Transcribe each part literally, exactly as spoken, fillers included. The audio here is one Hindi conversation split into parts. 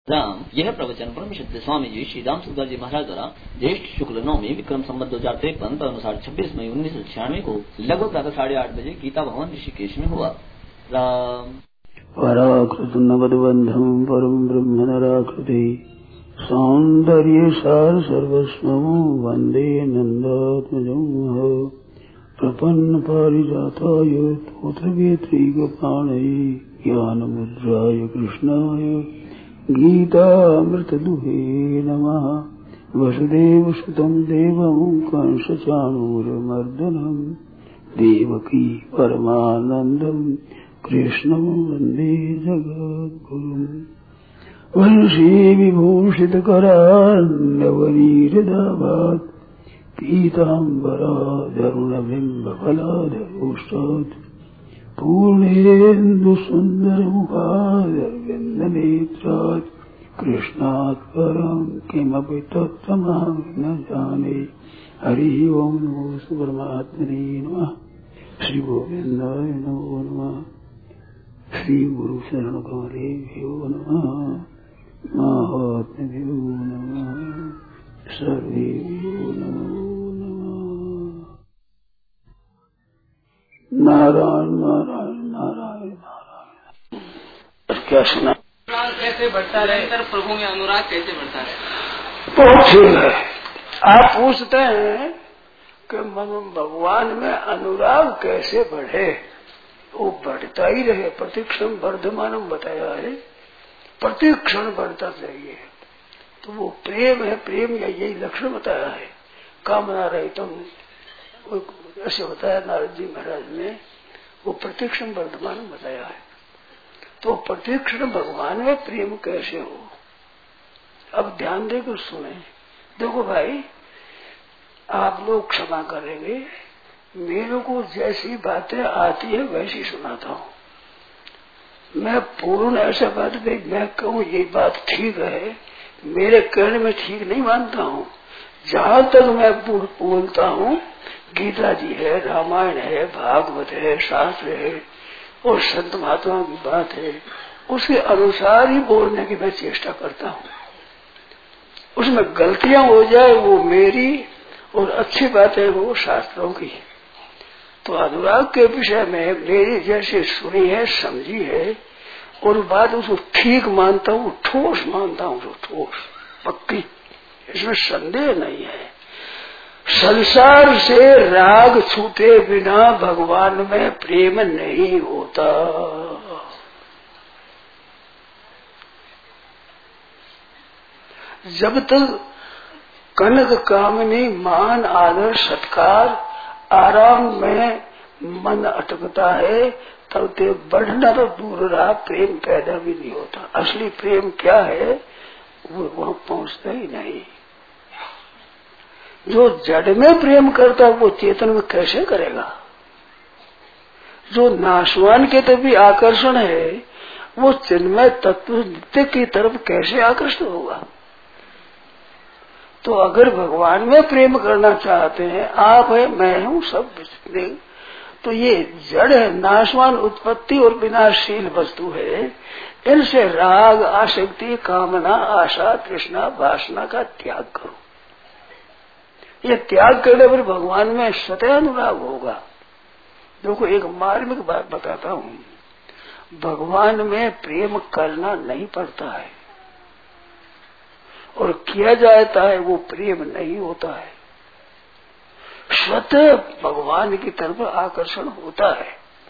राम। यह प्रवचन परम सिद्ध स्वामी जी श्री राम सुखदास जी महाराज द्वारा ज्येष्ठ शुक्ल नवमी विक्रम संवत दो हजार तिरपन पर अनुसार छब्बीस मई उन्नीस सौ छियानवे को लगभग प्रातः साढ़े आठ बजे गीता भवन ऋषिकेश में हुआ। राम। पराकृतनवद्बन्धं परम ब्रह्म नराकृति सौन्दर्य सार सर्वस्वं वन्दे नन्दात्मजं प्रपन्न पारिजाताय तोत्रवेत्रैकपाणये ज्ञानमुद्राय कृष्णाय गीतामृतदुहे नमः। वसुदेवसुतं देवं कंसचाणूरमर्दनं देवकी परमानन्दं कृष्णं वन्दे जगद्गुरुम्। वंशी विभूषितकरान्नवनीरदाभात् पीताम्बराधरुणबिम्बफलाधरोष्टात् पूर्णेन्दुसुन्दरमुखादरविन्दनेत्रात् कृष्णात् परं किमपि तत्त्वमहं न जाने। हरिः ओं नमो परमात्मने नमः। श्री गोविन्दाय नमो नमः। श्री गुरु शरण कमलेभ्यो नमः। महात्म्यो नमः। सर्वेभ्यो नमो नमः। नारायण नारायण नारायण नारायण। क्या सुना? कैसे बढ़ता रहे प्रभु में अनुराग कैसे बढ़ता रहे? बहुत ठीक है। आप पूछते हैं कि भगवान में अनुराग कैसे बढ़े? वो बढ़ता ही रहे, प्रतिक्षण वर्धमानम बताया है, प्रतिक्षण बढ़ता चाहिए। तो वो प्रेम है, प्रेम या यही लक्षण बताया है। कामना रहे तुम ऐसे बताया नारद जी महाराज ने, वो प्रतिक्षण वर्धमानम बताया है। तो प्रतिक्षण भगवान में प्रेम कैसे हो? अब ध्यान देकर सुने। देखो भाई, आप लोग क्षमा करेंगे, मेरे को जैसी बातें आती है वैसी सुनाता हूँ। मैं पूर्ण ऐसा बात नहीं, मैं कहूँ ये बात ठीक है, मेरे कहने में ठीक नहीं मानता हूँ। जहाँ तक मैं बोलता हूँ, गीता जी है, रामायण है, भागवत है, शास्त्र है और संत महात्मा की बात है, उसके अनुसार ही बोलने की मैं चेष्टा करता हूँ। उसमें गलतियां हो जाए वो मेरी और अच्छी बातें वो शास्त्रों की। तो अनुराग के विषय में मेरी जैसे सुनी है, समझी है और बात उसको ठीक मानता हूँ, ठोस मानता हूँ, जो ठोस पक्की, इसमें संदेह नहीं है। संसार से राग छूटे बिना भगवान में प्रेम नहीं होता। जब तक कनक कामनी मान आदर सत्कार आराम में मन अटकता है, तब ते बढ़ना तो दूर रहा, प्रेम पैदा भी नहीं होता। असली प्रेम क्या है वो वहां पहुंचता ही नहीं। जो जड़ में प्रेम करता वो चेतन में कैसे करेगा? जो नाशवान के तभी आकर्षण है वो चिन्मय तत्व नित्य की तरफ कैसे आकर्षित होगा? तो अगर भगवान में प्रेम करना चाहते हैं, आप है, मैं हूँ, सब जितने, तो ये जड़ है, नाशवान उत्पत्ति और विनाशशील वस्तु है। इनसे राग, आसक्ति, कामना, आशा, तृष्णा, वासना का त्याग करो। ये त्याग करने पर भगवान में स्वतः अनुराग होगा। देखो एक मार्मिक बात बताता हूँ, भगवान में प्रेम करना नहीं पड़ता है और किया जाता है वो प्रेम नहीं होता है। स्वतः भगवान की तरफ आकर्षण होता है।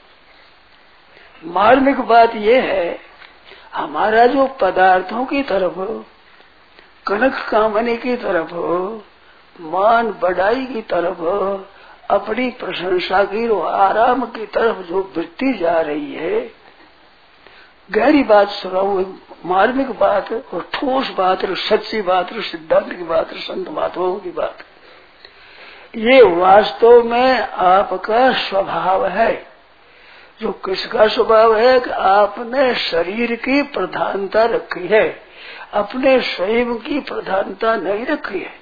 मार्मिक बात यह है, हमारा जो पदार्थों की तरफ, कनक कामनी की तरफ, मान बढ़ाई की तरफ, अपनी प्रशंसा की और आराम की तरफ जो वृत्ति जा रही है, गहरी बात सुनाऊ, मार्मिक बात और ठोस बात और सच्ची बात और सिद्धांत की बात और संत महात्माओं की बात, ये वास्तव में आपका स्वभाव है। जो किसका स्वभाव है कि आपने शरीर की प्रधानता रखी है, अपने स्वयं की प्रधानता नहीं रखी है।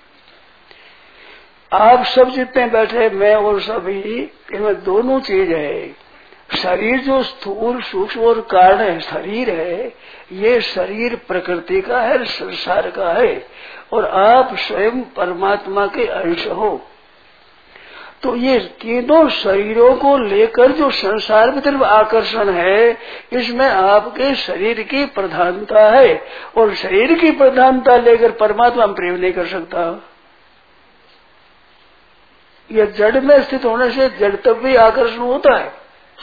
आप सब जितने बैठे, मैं और सभी, इनमें दोनों चीज है। शरीर जो स्थूल सूक्ष्म और कारण है, शरीर है, ये शरीर प्रकृति का है, संसार का है, और आप स्वयं परमात्मा के अंश हो। तो ये तीनों शरीरों को लेकर जो संसार की तरफ आकर्षण है, इसमें आपके शरीर की प्रधानता है, और शरीर की प्रधानता लेकर परमात्मा में प्रेम नहीं कर सकता। ये जड़ में स्थित होने से जड़ तक भी आकर्षण होता है।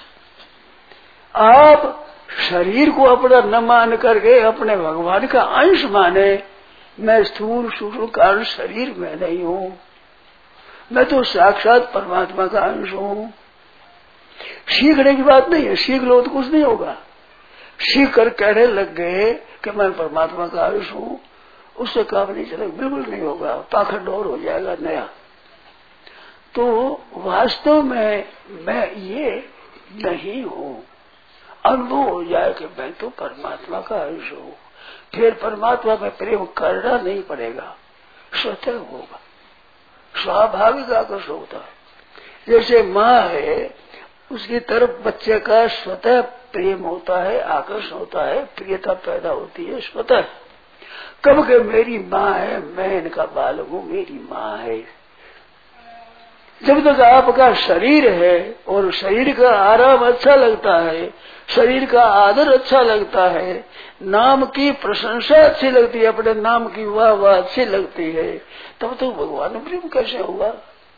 आप शरीर को अपना न मान करके अपने भगवान का अंश माने, मैं स्थूल सूक्ष्म कारण शरीर में नहीं हूँ, मैं तो साक्षात परमात्मा का अंश हूँ। सीखने की बात नहीं है, सीख लो तो कुछ नहीं होगा। सीख कर कहने लग गए कि मैं परमात्मा का अंश हूँ, उससे काम नहीं चलेगा, बिल्कुल नहीं होगा, पाखंड और हो जाएगा नया। तो वास्तव में मैं ये नहीं हूँ, अनुभव हो जाए कि मैं तो परमात्मा का अंश हूँ, फिर परमात्मा में प्रेम करना नहीं पड़ेगा, स्वतः होगा, स्वाभाविक आकर्षण होता है। जैसे माँ है, उसकी तरफ बच्चे का स्वतः प्रेम होता है, आकर्षण होता है, प्रियता पैदा होती है स्वतः। कब के मेरी माँ है, मैं इनका बालक हूँ, मेरी माँ है। जब तक आपका शरीर है और शरीर का आराम अच्छा लगता है, शरीर का आदर अच्छा लगता है, नाम की प्रशंसा अच्छी लगती है, अपने नाम की वाह वाह अच्छी लगती है, तब तो भगवान प्रेम कैसे होगा।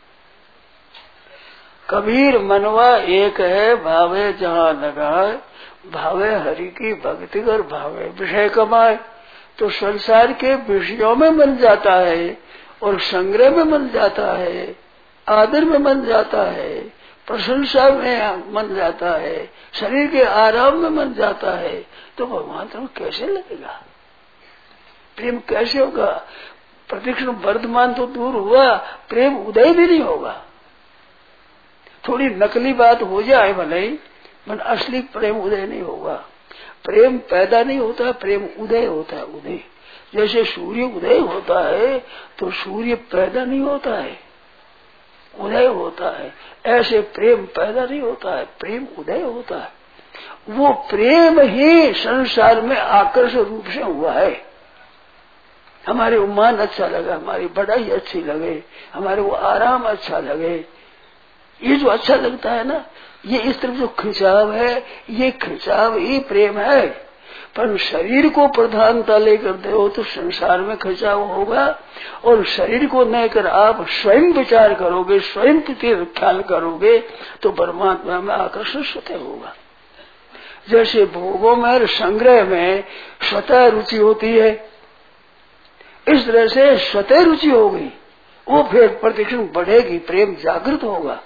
कबीर मनवा एक है, भावे जहाँ लगाए, भावे हरि की भक्ति कर, भावे विषय कमाए। तो संसार के विषयों में मन जाता है, और संग्रह में मन जाता है, आदर में मन जाता है, प्रशंसा में मन जाता है, शरीर के आराम में मन जाता है, तो भगवान तो कैसे लगेगा, प्रेम कैसे होगा। प्रतिक्षण वर्तमान तो दूर हुआ, प्रेम उदय भी नहीं होगा। थोड़ी नकली बात हो जाए भले ही, मन असली प्रेम उदय नहीं होगा। प्रेम पैदा नहीं होता, प्रेम उदय होता है। उदय जैसे सूर्य उदय होता है, तो सूर्य पैदा नहीं होता है, उदय होता है। ऐसे प्रेम पैदा नहीं होता है, प्रेम उदय होता है। वो प्रेम ही संसार में आकर्षण रूप से हुआ है। हमारे उम्मान अच्छा लगा, हमारी बढ़ाई अच्छी लगे, हमारे वो आराम अच्छा लगे, ये जो अच्छा लगता है ना, ये इस तरफ जो खिंचाव है, ये खिंचाव ही प्रेम है। पर शरीर को प्रधानता लेकर दो तो संसार में खिंचाव होगा, और शरीर को लेकर आप स्वयं विचार करोगे, स्वयं प्रति ख्याल करोगे, तो परमात्मा में आकर्षण स्वतः होगा। जैसे भोगों में और संग्रह में स्वतः रुचि होती है, इस तरह से स्वतः रुचि होगी, वो फिर प्रतिक्षण बढ़ेगी, प्रेम जागृत होगा।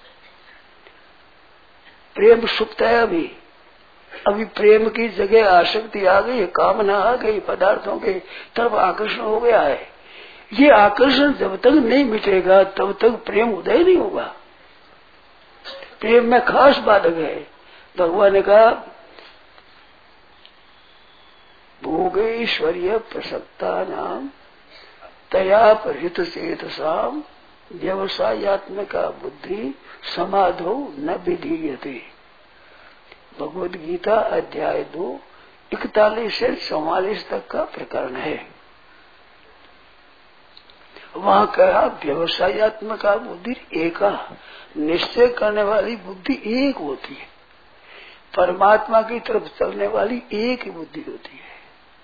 प्रेम सुप्त है अभी, अभी प्रेम की जगह आसक्ति आ गई, कामना आ गई, पदार्थों के तरफ आकर्षण हो गया है। ये आकर्षण जब तक नहीं मिटेगा तब तक प्रेम उदय नहीं होगा। प्रेम में खास बाधक है। भगवान ने कहा भोगेश्वर्य प्रसक्ता नाम तया परित चेतसाम व्यवसायत्मका बुद्धि समाधो न विधीयते। भगवद गीता अध्याय दो इकतालीस से चौवालीस तक का प्रकरण है। वहाँ कहा व्यवसायत्मका बुद्धि एका, निश्चय करने वाली बुद्धि एक होती है, परमात्मा की तरफ चलने वाली एक ही बुद्धि होती है।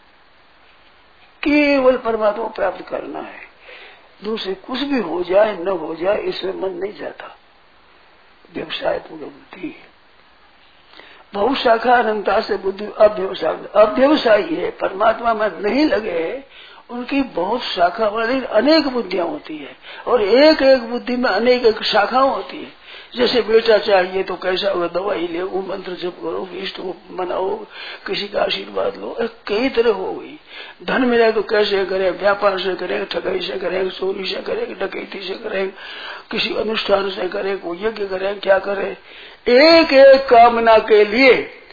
केवल परमात्मा को प्राप्त करना है, दूसरे कुछ भी हो जाए न हो जाए इसमें मन नहीं जाता। व्यवसायत्मक बुद्धि बहुत शाखा अनंता से बुद्धि अव्यवसाय अव्यवसायी है, परमात्मा में नहीं लगे, उनकी बहुत शाखा वाली अनेक बुद्धियां होती है, और एक एक बुद्धि में अनेक एक शाखाएं होती है। जैसे बेटा चाहिए तो कैसा होगा, दवाई ले, वो मंत्र जप करो, इष्ट को मनाओ, किसी का आशीर्वाद लो, कई तरह हो गई। धन मिले तो कैसे करें, व्यापार से करें, ठगाई से करें, चोरी से करें, डकैती से करें, किसी अनुष्ठान से करें, कोई यज्ञ करें, क्या करें। एक एक कामना के लिए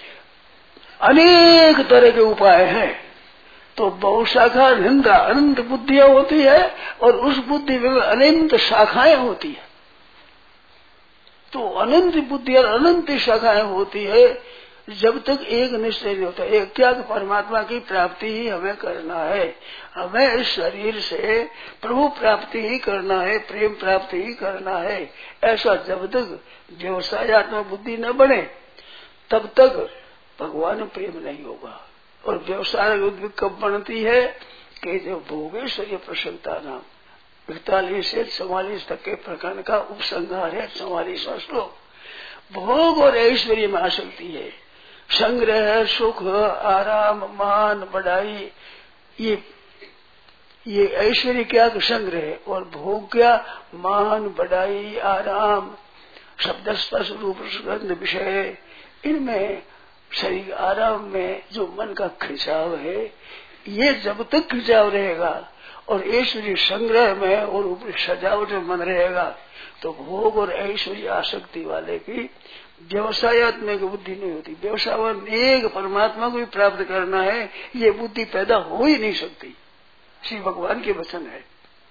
अनेक तरह के उपाय हैं। तो बहुशाखा निंदा अनंत बुद्धियां होती है, और उस बुद्धि में अनंत शाखाएं होती है। तो अनंत बुद्धि और अनंत शाखाएं होती है जब तक एक निश्चय नहीं होता। एक क्या परमात्मा की प्राप्ति ही हमें करना है, हमें इस शरीर से प्रभु प्राप्ति ही करना है, प्रेम प्राप्ति ही करना है। ऐसा जब तक व्यवसायत्मक बुद्धि न बने तब तक भगवान प्रेम नहीं होगा। और व्यवसाय बुद्धि कब बनती है कि जो भोगेश्वरी प्रसन्नता नाम इकतालीस से चौवालीस तक के प्रकरण का उपसंहार है। चौवालीसवां श्लोक भोग और ऐश्वर्य में आसक्ति है, संग्रह, सुख, आराम, मान, बढ़ाई, ये ये ऐश्वर्य क्या संग्रह और भोग क्या मान, बढ़ाई, आराम, शब्द स्पर्श रूप सुगंध विषय, इनमें शरीर आराम में जो मन का खिंचाव है, ये जब तक खिंचाव रहेगा और ऐश्वर्य संग्रह में और ऊपर सजावट में मन रहेगा तो भोग और ऐश्वर्य आसक्ति वाले की व्यवसायत्मक बुद्धि नहीं होती। व्यवसाय एक परमात्मा को भी प्राप्त करना है, ये बुद्धि पैदा हो ही नहीं सकती। श्री भगवान के वचन है।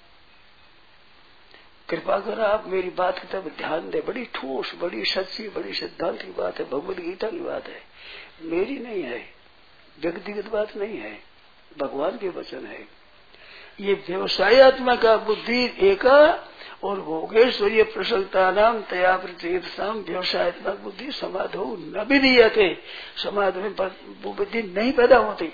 कृपा कर आप मेरी बात की तरफ ध्यान दे। बड़ी ठोस, बड़ी सच्ची, बड़ी सिद्धांत की बात है, भगवद गीता की बात है, मेरी नहीं है, व्यक्तिगत बात नहीं है, भगवान के वचन है। ये व्यवसायत्मक का बुद्धि एक और भोगेश्वरीय प्रसन्नता नाम तया प्रचेतसाम व्यवसायत्मक बुद्धि समाधो न विधीयते, समाधि में वो बुद्धि नहीं पैदा होती।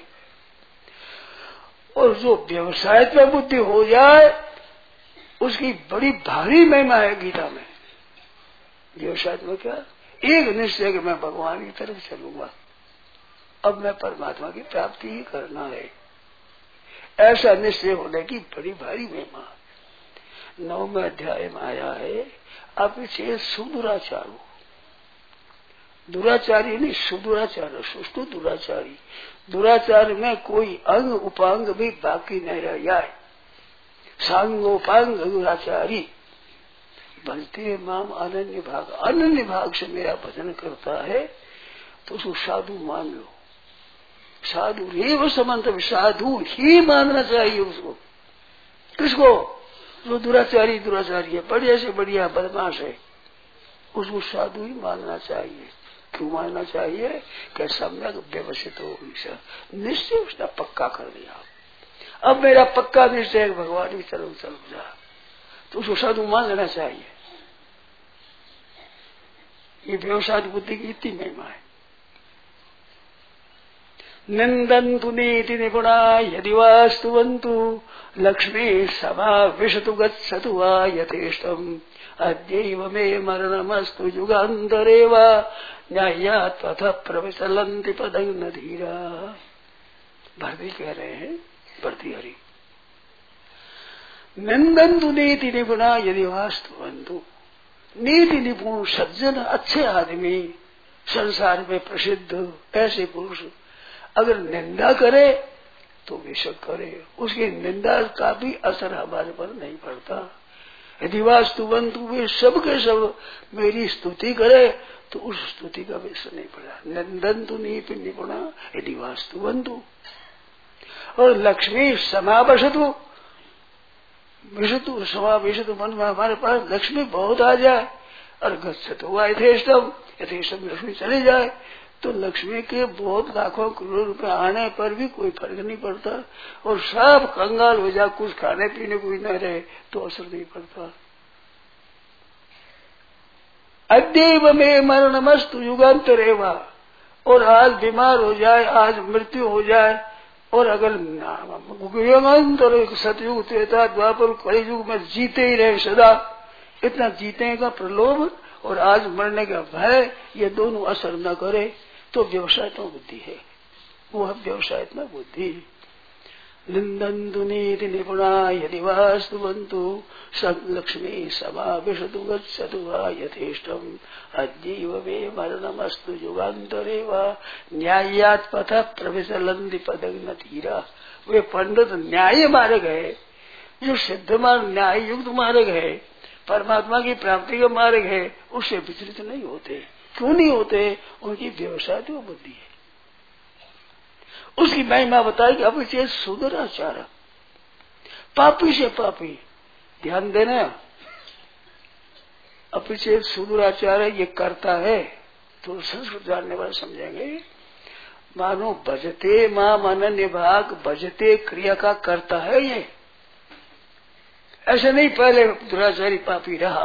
और जो व्यवसायत्मक बुद्धि हो जाए उसकी बड़ी भारी महिमा है गीता में। व्यवसायत्मक क्या एक निश्चय कि मैं भगवान की तरफ चलूंगा, अब मैं परमात्मा की प्राप्ति ही करना है, ऐसा निश्चय होने की बड़ी भारी महिमा नौवें अध्याय में आया है। अब पीछे सुदुराचारो, दुराचारी नहीं सुदुराचार, सुष्टु दुराचारी, दुराचार में कोई अंग उपांग भी बाकी नहीं रह जाए। सांगोपांग दुराचारी भजते माम अनन्य भाग, अनन्य भाग से मेरा भजन करता है तो उसको साधु मान लो। साधु रेव समंत, साधु ही मानना चाहिए उसको। किसको? जो दुराचारी दुराचारी है, बढ़िया से बढ़िया बदमाश है, उसको साधु ही मानना चाहिए। क्यों मानना चाहिए? कि सम्यक व्यवस्थित हो, निश्चय उसने पक्का कर दिया। अब मेरा पक्का निश्चय है भगवान की तरफ चल जा, तो उसको साधु मान लेना चाहिए। ये व्यवसाय बुद्धि की इतनी महिमा है। निंदन्तु नीति निपुणा यदि वा स्तुवन्तु लक्ष्मी समाविशतु गच्छतु वा यथेष्टम् अद्यैव मे मरणमस्तु युगान्तरे वा न्यायात् पथ प्रविचलन्ति पदं न धीरा। भरती कह रहे हैं, भर्तृहरि, निंदन्तु नीति निपुणा यदि वा स्तुवन्तु। नीति निपुण सज्जन अच्छे आदमी संसार में प्रसिद्ध ऐसे पुरुष अगर निंदा करे तो बेशक करे, उसकी निंदा का भी असर हमारे पर नहीं पड़ता। यदि वास्तुवंतु वे सब के सब मेरी स्तुति करे तो उस स्तुति का भी असर नहीं पड़ा। निंदन्तु नीति निपुणा यदि वास्तुवंतु। और लक्ष्मी समावशतु, विशतु समावेशतु, मन में हमारे पास लक्ष्मी बहुत आ जाए और गच्छतु वा यथेष्टम, यथेष्टम लक्ष्मी चली जाए तो लक्ष्मी के बहुत लाखों करोड़ रुपए आने पर भी कोई फर्क नहीं पड़ता। और सब कंगाल हो जाए, कुछ खाने पीने को न रहे तो असर नहीं पड़ता। अद्यैव में मरणमस्तु युगान्तरेवा। और आज बीमार हो जाए, आज मृत्यु हो जाए, और अगर युगान्तर सतयुग त्रेता द्वापर कलियुग में जीते ही रहे सदा, इतना जीते का प्रलोभ और आज मरने का भय, ये दोनों असर न करे तो व्यवसायत्मक बुद्धि है। वह व्यवसायत्मक बुद्धि। निंदन्तु नीति निपुणा यदि वा स्तुवन्तु लक्ष्मी समाविशतु गच्छतु वा यथेष्टम् अद्यैव मे मरणमस्तु युगान्तरे वा न्यायात् पथ प्रविचलन्ति पदं न धीरा। वे पंडित न्याय मार्ग है, जो सिद्ध मार्ग न्याय युक्त मार्ग है, परमात्मा की प्राप्ति का मार्ग है, उससे विचलित नहीं होते। क्यों नहीं होते? उनकी व्यवसाय तो बुद्धि है। उसकी महिमा बताई कि अब इसे सुदुराचार, पापी से पापी। ध्यान देना, अपरिचय सुदूराचार्य ये करता है तो संस्कृत जानने वाले समझेंगे मानो भजते माम अनन्य भाग भजते क्रिया का करता है ये, ऐसे नहीं पहले दुराचारी पापी रहा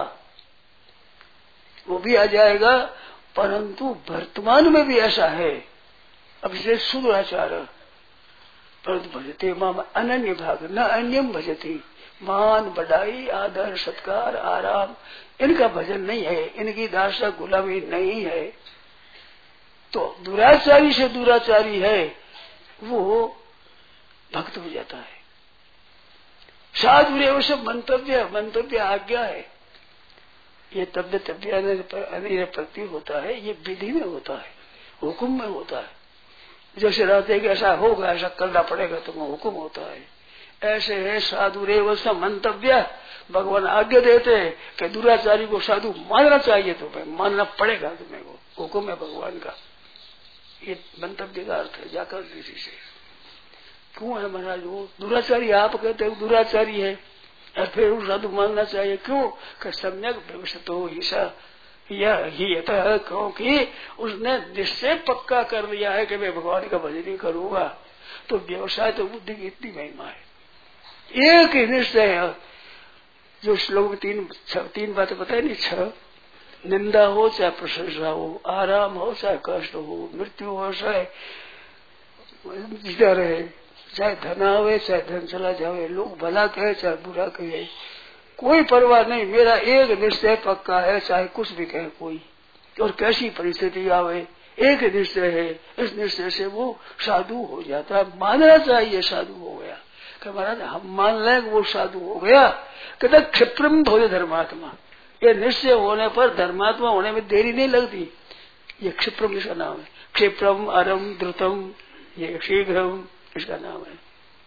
वो भी आ जाएगा, परंतु वर्तमान में भी ऐसा है अपरिचय सुदूराचार्य। परंतु भजते माम अनन्य भाग न अन्यम भजती, मान बढ़ाई आदर सत्कार आराम इनका भजन नहीं है, इनकी दासा गुलामी नहीं है। तो दुराचारी से दुराचारी है वो भक्त हो जाता है। साधु रे वो सब मंतव्य मंतव्य आज्ञा है, ये तब्य तब्य प्रति होता है, ये विधि में होता है, हुक्म में होता है। जैसे रहते कि ऐसा होगा ऐसा करना पड़ेगा तो वो हुक्म होता है, ऐसे है साधु रे वो सब मंतव्य। भगवान आज्ञा देते हैं कि दुराचारी को साधु मानना चाहिए, तो मानना पड़ेगा तुम्हें, वो हुक्म है भगवान का। ये मंतव्य का अर्थ है जाकर किसी से क्यों है महाराज वो दुराचारी, आप कहते हो दुराचारी है और फिर उस साधु मानना चाहिए क्यों? कि सम्यक भविष्यत हो ईशा यह ही है, क्योंकि उसने निश्चय पक्का कर लिया है कि मैं भगवान का भजन ही करूंगा। तो व्यवसाय तो बुद्धि की इतनी महिमा है, एक ही निश्चय है। जो श्लोक में तीन तीन बातें बताए नहीं, छह निंदा हो चाहे प्रशंसा हो, आराम हो चाहे कष्ट हो, मृत्यु हो चाहे जीता रहे, चाहे धन आवे चाहे धन चला जावे, लोग भला कहे चाहे बुरा कहे, कोई परवाह नहीं, मेरा एक निश्चय पक्का है चाहे कुछ भी कहे कोई, और कैसी परिस्थिति आवे एक निश्चय है। इस निश्चय से वो साधु हो जाता है, मानना चाहिए साधु हो गया। कि महाराज हम मान लें वो साधु हो गया, कहते क्षिप्रम भोज धर्मात्मा, ये निश्चय होने पर धर्मात्मा होने में देरी नहीं लगती। ये क्षिप्रम इसका नाम है, क्षिप्रम अरम द्रुतम ये शीघ्रम इसका नाम है।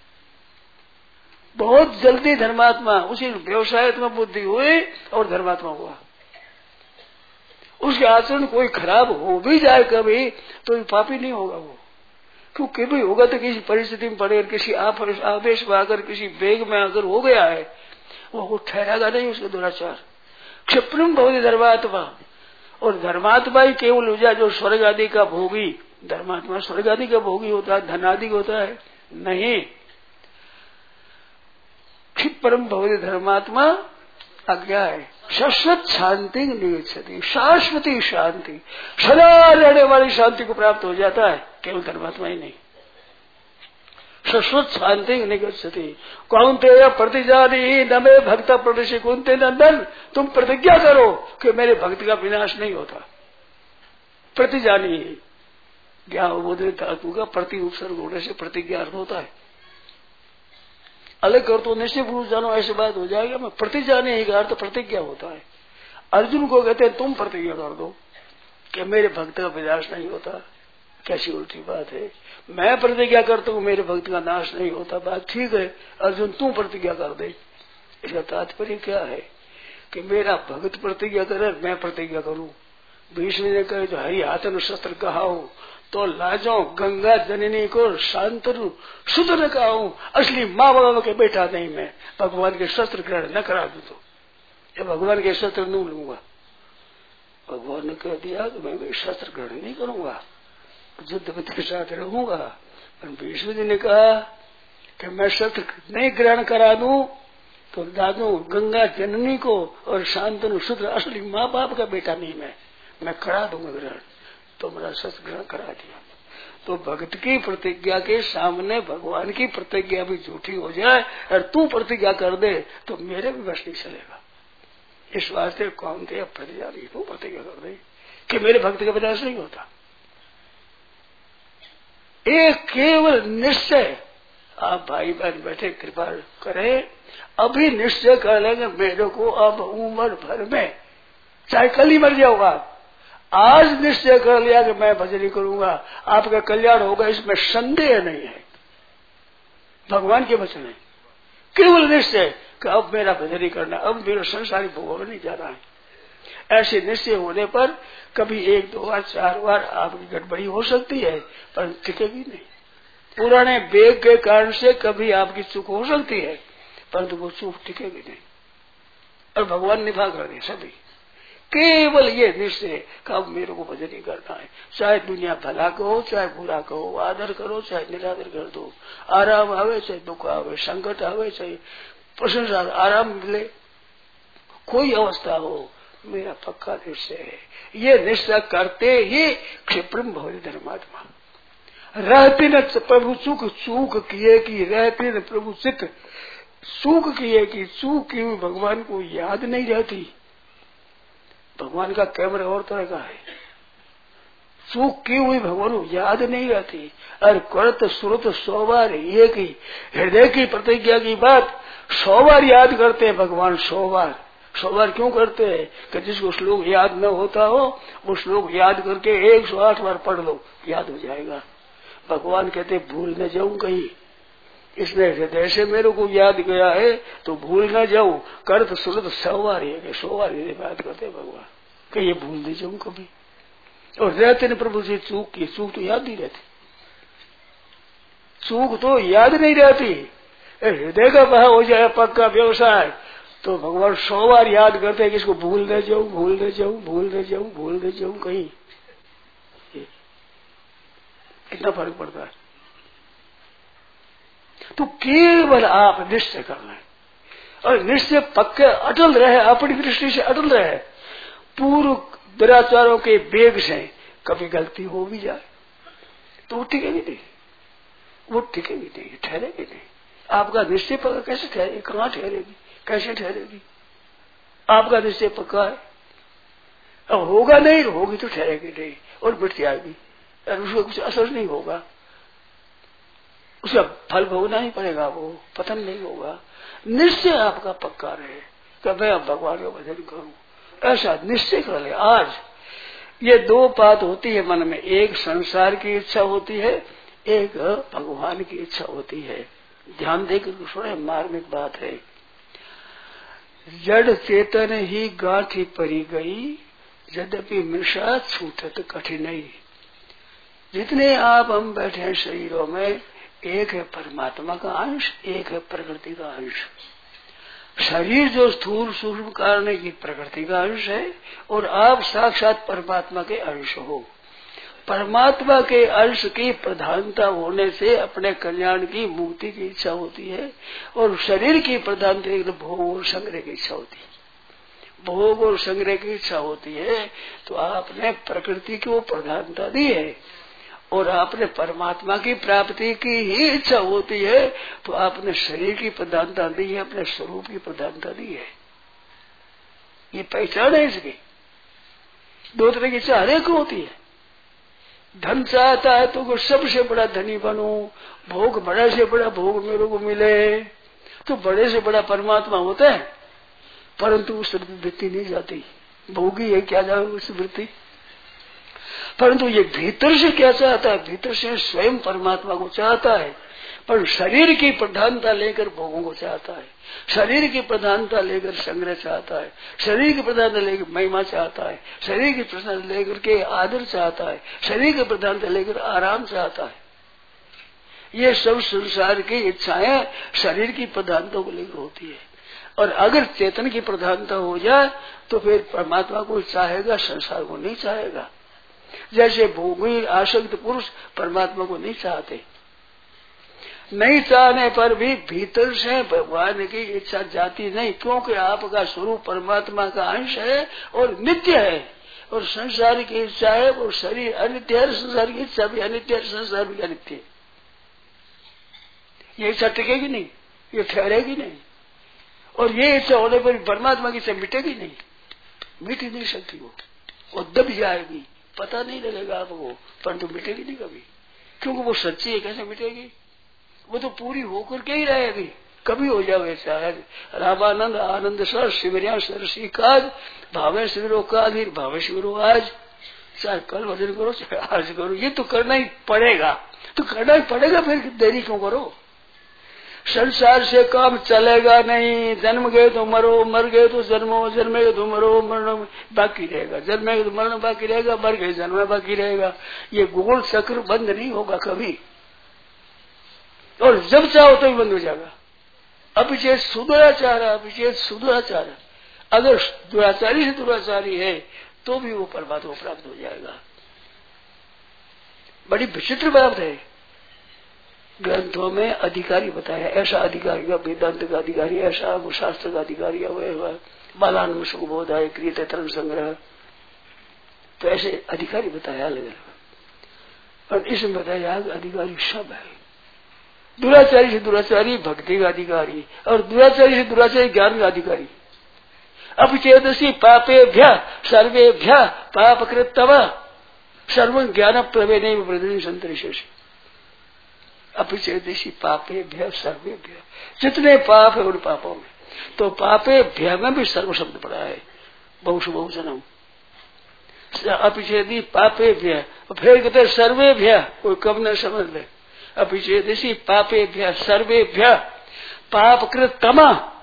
बहुत जल्दी धर्मात्मा, उसी व्यवसाय में बुद्धि हुई और धर्मात्मा हुआ। उसके आचरण कोई खराब हो भी जाए कभी तो पापी नहीं होगा वो, क्योंकि भी होगा तो किसी परिस्थिति में पड़े, किसी आवेश में आकर किसी वेग में अगर हो गया है वो ठहरेगा नहीं उसका दुराचार। क्षिप्रम भवति धर्मात्मा, और धर्मात्मा ही केवल हो जाए जो स्वर्ग आदि का भोगी। धर्मात्मा स्वर्ग आदि का भोगी होता है, धन आदि होता है नहीं। क्षिप्रम भवति धर्मात्मा आज्ञा है, शाश्वत शांति निगच्छति, शाश्वती शांति, सदा रहने वाली शांति को प्राप्त हो जाता है, केवल धर्मात्मा ही नहीं। शाश्वत शांति निगच्छति। कौन्तेय प्रतिजानी न मे भक्त प्रतिशि कुंते नंदन, तुम प्रतिज्ञा करो कि मेरे भक्त का विनाश नहीं होता। प्रतिजानी ज्ञान बोधित धातु का प्रति उपसर्ग होने से प्रतिज्ञा अर्थ होता है। अलग कर तो निश्चय पुरुष जानो ऐसी बात हो जाएगी, मैं प्रतिजाने का अर्थ प्रतिज्ञा होता है। अर्जुन को कहते हैं तुम प्रतिज्ञा कर दो कि मेरे भक्त का विनाश नहीं होता। कैसी उल्टी बात है, मैं प्रतिज्ञा करता हूँ मेरे भक्त का नाश नहीं होता, बात ठीक है, अर्जुन तू प्रतिज्ञा कर दे। इसका तात्पर्य क्या है कि मेरा भक्त प्रतिज्ञा करे मैं प्रतिज्ञा करूं। भीष्म ने कहे जो हरि हाथन शस्त्र कहा तो लाजो गंगा जननी को शांतनु शुद्ध न कहा, असली माँ बाबा के बेटा नहीं मैं, भगवान के शस्त्र ग्रहण न करा दू तो ये भगवान के शस्त्र नहीं लूंगा। भगवान ने कह दिया कि मैं शस्त्र ग्रहण नहीं करूंगा, युद्ध में तेरे साथ रहूंगा। भीष्म जी ने कहा कि मैं शस्त्र नहीं ग्रहण करा दूं तो दादू गंगा जननी को और शांतनु शुद्ध असली माँ बाप का बेटा नहीं मैं, मैं करा दूंगा ग्रहण। तो मेरा शस्त्र ग्रहण करा दिया। तो भक्त की प्रतिज्ञा के सामने भगवान की प्रतिज्ञा भी झूठी हो जाए और तू प्रतिज्ञा कर दे तो मेरे भी बस नहीं चलेगा। इस वास्ते कौन थे प्रतिज्ञा नहीं, तू प्रतिज्ञा कर दे कि मेरे भक्त का विनाश नहीं होता। एक केवल निश्चय, आप भाई बहन बैठे कृपा करें, अभी निश्चय कर लेंगे मेरे को अब उम्र भर में चाहे कल ही मर जाऊंगा, आज निश्चय कर लिया कि मैं भजन करूंगा, आपका कल्याण होगा, इसमें संदेह नहीं है। भगवान के वचन है, केवल निश्चय कि अब मेरा भजन करना, अब मेरा संसारी भोगों में नहीं जाना है। ऐसे निश्चय होने पर कभी एक दो बार चार बार आपकी गड़बड़ी हो सकती है पर टिकेगी नहीं। पुराने वेग के कारण से कभी आपकी चूक हो सकती है परंतु वो चूक टिकेगी नहीं और भगवान निभा कर दे सभी। केवल ये निश्चय कब मेरे को भजन ही करना है, चाहे दुनिया भला कहो चाहे बुरा कहो, आदर करो चाहे निरादर कर दो, आराम आवे चाहे दुख आवे, संकट आवे चाहे प्रशंसा आराम मिले, कोई अवस्था हो, मेरा पक्का निश्चय है। ये निश्चय करते ही क्षिप्रम भवति धर्मात्मा, रहते न प्रभु सुख चूक किए कि रहते न प्रभु चित्त, चूक किए कि चूक की भगवान को याद नहीं रहती। भगवान का कैमरा और तरह का है, चूक की हुई भगवान को याद नहीं रहती। और करत सुरत सौ बार ये की हृदय की प्रतिज्ञा की बात सौ बार याद करते हैं भगवान, सौ बार। सौ बार क्यों करते हैं कि जिसको श्लोक याद न होता हो वो श्लोक याद करके एक सौ आठ बार पढ़ लो, याद हो जाएगा। भगवान कहते भूल न जाऊं कहीं, इसने हृदय से मेरे को याद गया है तो भूल न जाऊं। करत सुरत सौ बार ये सौ बार हृदय याद करते भगवान कि ये भूल नहीं जाऊं कभी। और रहते न प्रभु से चूक की, चूक तो याद नहीं रहती, चूक तो याद नहीं रहती। हृदय का बहा हो जाए पक्का व्यवसाय तो भगवान सौ बार याद करते हैं कि इसको भूल न जाऊं, भूल न जाऊं, भूल न जाऊं, भूल न जाऊं कहीं। कितना फर्क पड़ता है। तो केवल आप निश्चय करना है और निश्चय पक्के अटल रहे, अपनी दृष्टि से अटल रहे। पूर्व दुराचारों के वेग से कभी गलती हो भी जाए तो वो टिकेगी नहीं, वो टिकेगी नहीं, ठहरेगी नहीं। आपका निश्चय पक्का कैसे ठहरेगी, कहाँ ठहरेगी, कैसे ठहरेगी। आपका निश्चय पक्का है, अब होगा नहीं, होगी तो ठहरेगी नहीं और मिट जाएगी और उसका कुछ असर नहीं होगा, उसका फल भोगना ही पड़ेगा, वो पतन नहीं होगा। निश्चय आपका पक्का रहे कि मैं अब भगवान का भजन करूं, ऐसा निश्चय कर ले। आज ये दो बात होती है मन में, एक संसार की इच्छा होती है, एक भगवान की इच्छा होती है। ध्यान देकर सुने, मार्मिक बात है। जड़ चेतन ही गांठी परी गई, यद्यपि मृषा छूटत कठिनाई। जितने आप हम बैठे हैं शरीरों में, एक है परमात्मा का अंश, एक है प्रकृति का अंश। शरीर जो स्थूल सूक्ष्म कारण की प्रकृति का अंश है और आप साक्षात परमात्मा के अंश हो। परमात्मा के अंश की प्रधानता होने से अपने कल्याण की मुक्ति की इच्छा होती है और शरीर की प्रधानता भोग और संग्रह की इच्छा होती है। भोग और संग्रह की इच्छा होती है तो आपने प्रकृति को प्रधानता दी है और आपने परमात्मा की प्राप्ति की ही इच्छा होती है तो आपने शरीर की प्रधानता दी है, अपने स्वरूप की प्रधानता दी है। ये पहचान है इसकी। दो तरह की इच्छा हरेक होती है। धन चाहता है तो सबसे बड़ा धनी बनूं, भोग बड़े से बड़ा भोग मेरे को मिले, तो बड़े से बड़ा परमात्मा होता है, परंतु उस वृत्ति नहीं जाती। भोगी है क्या जाए उस वृत्ति, परंतु ये भीतर से क्या चाहता है, भीतर से स्वयं परमात्मा को चाहता है, पर शरीर की प्रधानता लेकर भोगों को चाहता है, शरीर की प्रधानता लेकर संग्रह चाहता है, शरीर की प्रधानता लेकर महिमा चाहता है, शरीर की प्रधानता लेकर के आदर चाहता है, शरीर की प्रधानता लेकर आराम चाहता है। ये सब संसार की इच्छाएं शरीर की प्रधानता को लेकर होती है। और अगर चेतन की प्रधानता हो जाए तो फिर परमात्मा को चाहेगा, संसार को नहीं चाहेगा। जैसे भोगी आसक्त पुरुष परमात्मा को नहीं चाहते, नहीं चाहने पर भी भीतर से भगवान की इच्छा जाती नहीं, क्योंकि आपका स्वरूप परमात्मा का अंश है और नित्य है। और संसार की इच्छा है और शरीर अनित्य है, संसार की इच्छा भी अनित्य है, संसार भी अनित्य है। ये इच्छा टिकेगी नहीं, ये ठहरेगी नहीं। और ये इच्छा होने पर परमात्मा की इच्छा मिटेगी नहीं, मिट ही नहीं सकती, वो और दब जाएगी, पता नहीं लगेगा आपको, परंतु मिटेगी नहीं कभी, क्योंकि वो सच्ची है। कैसे मिटेगी, वो तो पूरी होकर के ही रहेगी। कभी हो जाओ ऐसा है। रामानंद आनंद सर शिवरिया सरसी काज भावे शिविरो का धीर भावे शिविरो आज, चाहे कल भजन करो चाहे आज करो, ये तो करना ही पड़ेगा। तो करना ही पड़ेगा, फिर देरी क्यों करो। संसार से काम चलेगा नहीं, जन्म गए तो मरो, मर गए तो जन्मो, जन्मे गए तो मरो, मरना बाकी रहेगा, जन्मे गए तो मरना बाकी रहेगा, मर गए जन्म बाकी रहेगा। ये गोल चक्र बंद नहीं होगा कभी, और जब चाहो तो ही बंद हो जाएगा। अभिचेत सुदुराचार, अभिचेत सुदुराचार, अगर दुराचारी से दुराचारी है तो भी वो परमात्मा प्राप्त हो जाएगा। बड़ी विचित्र बात है। ग्रंथों में अधिकारी बताया, ऐसा अधिकारी का वेदांत का अधिकारी, ऐसा वो शास्त्र का अधिकारी हुआ, बालान सुखबोध है, क्रियते तरंग संग्रह, तो ऐसे अधिकारी बताया अलग अलग। और इसमें बताया अधिकारी सब है। दुराचारी से दुराचारी भक्ति का अधिकारी और दुराचारी से दुराचारी ज्ञान का अधिकारी। अपचेदसी पापेभ्य सर्वेभ्य पापकृत तव सर्व ज्ञान प्रवेणे प्रदर्शन संतरिशेष। अपचेदसी पापेभ्य सर्वेभ्य, जितने पाप है उन पापों में, तो पापेभ्य में भी सर्व शब्द पड़ा है, बहुश बहुजनम। अपचेदी पापेभ्य, फिर कहते सर्वेभ्य, कोई कब न समझ ले। अपचेदसी पापेभ्य सर्वेभ्य पापकृत तम,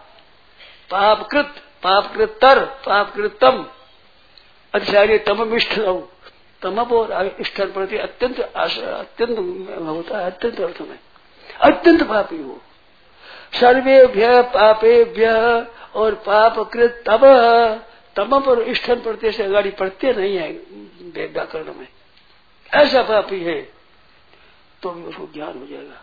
पापकृत पापकृतर पापकृतम अधिशारी तम इष्ट तमप और इष्टन प्रति अत्यंत अत्यंत होता है, अत्यंत अर्थ में अत्यंत पापी हो। सर्वेभ्य पापेभ्य और पापकृत तम, तमप और इष्टन प्रति से गाड़ी पढ़ते नहीं है व्याकरण में, ऐसा पापी है तो भी उसको ज्ञान हो जाएगा।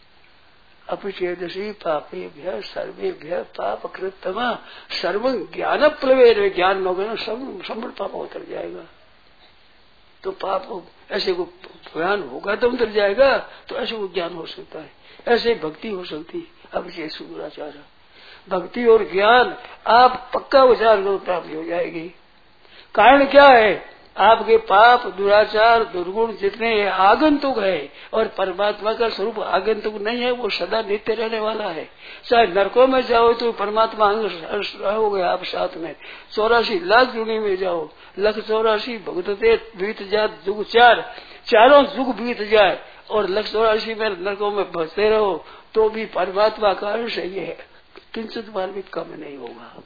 अपचेदसी पापेभ्य सर्वेभ्य पापकृत तम सर्व ज्ञान प्लवे, ज्ञान लोग सब संपूर्ण पाप उतर जाएगा। तो पाप ऐसे को ज्ञान होगा तो उतर जाएगा, तो ऐसे को ज्ञान हो सकता है, ऐसे भक्ति हो सकती है। अब ये सुदुराचार भक्ति और ज्ञान आप पक्का विचार करो प्राप्ति हो जाएगी। कारण क्या है? आपके पाप दुराचार दुर्गुण जितने आगंतुक है, और परमात्मा का स्वरूप आगंतुक नहीं है, वो सदा नित्य रहने वाला है। चाहे नरकों में जाओ तो परमात्मा रहोगे आप साथ में, चौरासी लाख जुनी में जाओ, लख चौरासी भुगतते बीत जाए जुग चार, चारों जुग बीत जाए और लख चौरासी में नरकों में बसते रहो तो भी परमात्मा का अंश ये है, किंचित बार भी कम नहीं होगा।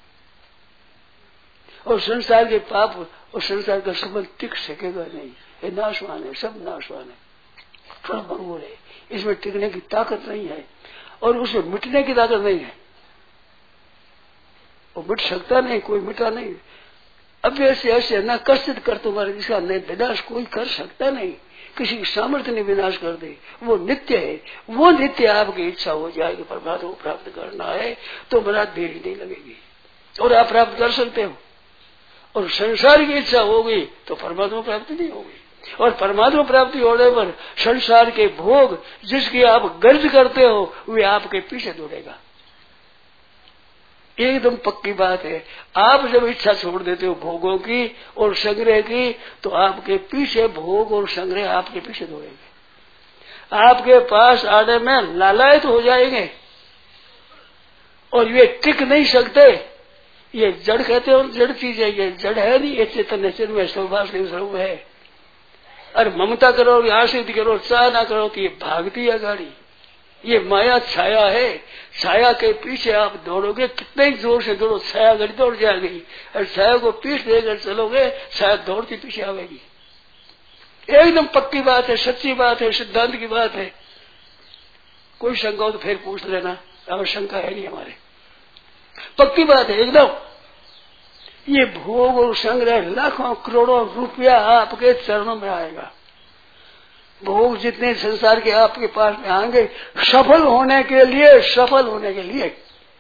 और संसार के पाप और संसार का संबंध टिक सकेगा नहीं, ये नाशवान है, सब नाशवान है, थोड़ा भंगुर है, इसमें टिकने की ताकत नहीं है और उसमें मिटने की ताकत नहीं है। वो मिट सकता नहीं, कोई मिटा नहीं। अब ऐसे ऐसे न कष्ट कर तुम्हारे इसका नहीं विनाश कोई कर सकता नहीं, किसी की सामर्थ्य नहीं विनाश कर दे, वो नित्य है। वो नित्य आपकी इच्छा हो जाएगी परमात्मा को प्राप्त करना है तो बड़ा देरी नहीं लगेगी और आप प्राप्त कर सकते हो। और संसार की इच्छा होगी तो परमात्मा प्राप्ति नहीं होगी, और परमात्मा प्राप्ति होने पर संसार के भोग जिसकी आप गर्ज करते हो वे आपके पीछे दौड़ेगा। एकदम पक्की बात है। आप जब इच्छा छोड़ देते हो भोगों की और संग्रह की तो आपके पीछे भोग और संग्रह आपके पीछे दौड़ेंगे, आपके पास आने में लालायत हो जाएंगे और ये टिक नहीं सकते। ये जड़ कहते हो, जड़ चीज है, ये जड़ है नहीं, ये चेतन चिन्मय स्वभाव स्वरूप है। अरे ममता करो, आश्रित करो, चाह ना करो कि ये भागती है गाड़ी, ये माया छाया है, छाया के पीछे आप दौड़ोगे, कितने जोर से दौड़ो छाया गाड़ी दौड़ जाएगी, और छाया को पीठ देकर चलोगे छाया दौड़ती पीछे आवेगी। एकदम पक्की बात है, सच्ची बात है, सिद्धांत की बात है। कोई शंका हो तो फिर पूछ लेना, अब शंका है नहीं हमारे, पक्की बात है एकदम। ये भोग और संग्रह लाखों करोड़ों रुपया आपके चरणों में आएगा। भोग जितने संसार के आपके पास में आएंगे सफल होने के लिए, सफल होने के लिए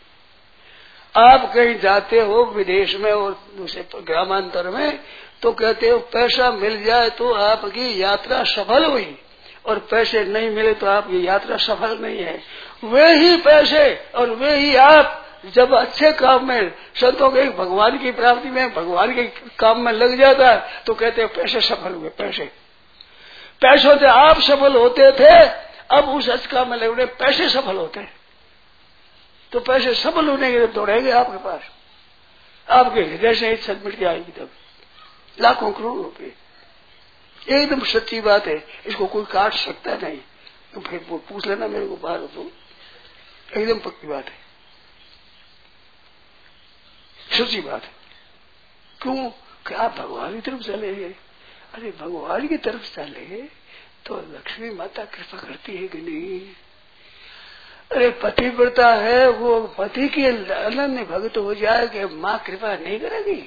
आप कहीं जाते हो विदेश में और दूसरे ग्रामांतर में तो कहते हो पैसा मिल जाए तो आपकी यात्रा सफल हुई, और पैसे नहीं मिले तो आपकी यात्रा सफल नहीं है। वे ही पैसे और वे ही आप जब अच्छे काम में, संतों के भगवान की प्राप्ति में, भगवान के काम में लग जाता है तो कहते हैं पैसे सफल हुए। पैसे पैसों से आप सफल होते थे, अब उस अच्छे काम में लगे पैसे सफल होते हैं, तो पैसे सफल होने के लिए दौड़ेंगे आपके पास, आपके हृदय से इच्छा मिट जाएगी तब लाखों करोड़ रुपए। एकदम सच्ची बात है, इसको कोई काट सकता नहीं। तो फिर पूछ लेना मेरे को बाहर, तो एकदम पक्की बात है, सच्ची बात है। क्यों? क्या आप भगवान की तरफ चले गए? अरे भगवान की तरफ चले तो लक्ष्मी माता कृपा करती है कि नहीं? अरे पतिव्रता है, वो पति की अनन्य भक्त हो जाए कि माँ कृपा नहीं करेगी।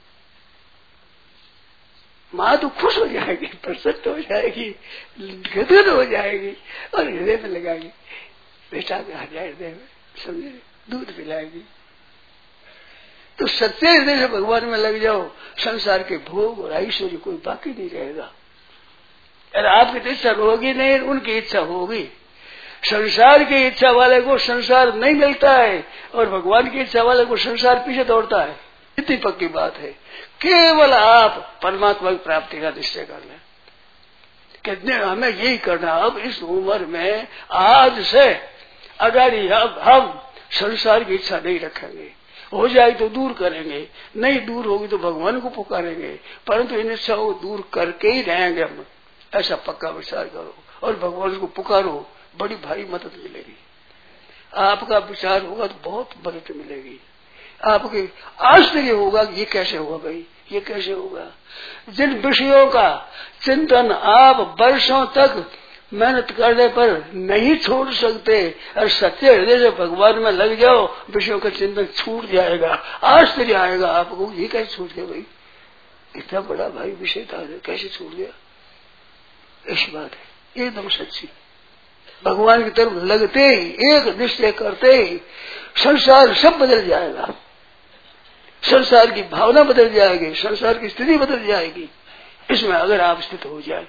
माँ तो खुश हो जाएगी, प्रसन्न हो जाएगी, गदगद हो जाएगी और हृदय में लगाएगी, बेटा का हृदय में समझे, दूध पिलाएगी। तो सच्चे हृदय से भगवान में लग जाओ, संसार के भोग और ऐश्वर्य कोई बाकी नहीं रहेगा। अरे आपकी तो इच्छा होगी नहीं, उनकी इच्छा होगी। संसार की इच्छा वाले को संसार नहीं मिलता है और भगवान की इच्छा वाले को संसार पीछे दौड़ता है। इतनी पक्की बात है। केवल आप परमात्मा की प्राप्ति का निश्चय कर लें, कितने हमें यही करना। अब इस उम्र में आज से अगाड़ी अब हम संसार की इच्छा नहीं रखेंगे, हो जाए तो दूर करेंगे, नहीं दूर होगी तो भगवान को पुकारेंगे, परंतु इन इच्छाओं को दूर करके ही रहेंगे हम। ऐसा पक्का विचार करो और भगवान को पुकारो, बड़ी भारी मदद मिलेगी। आपका विचार होगा तो बहुत मदद मिलेगी। आपके आश्चर्य होगा कि ये कैसे होगा भाई, ये कैसे होगा। जिन विषयों का चिंतन आप वर्षों तक मेहनत करने पर नहीं छोड़ सकते और सच्चे हृदय से भगवान में लग जाओ, विषयों का चिंतन छूट जाएगा। आश्चर्य आएगा आपको, ये कैसे छूट गया भाई, इतना बड़ा भाई विषय था, कैसे छूट गया। ऐसी बात है एकदम सच्ची। भगवान की तरफ लगते ही, एक निश्चय करते ही संसार सब बदल जाएगा। संसार की भावना बदल जाएगी, संसार की स्थिति बदल जाएगी। इसमें अगर आप स्थित हो जाए,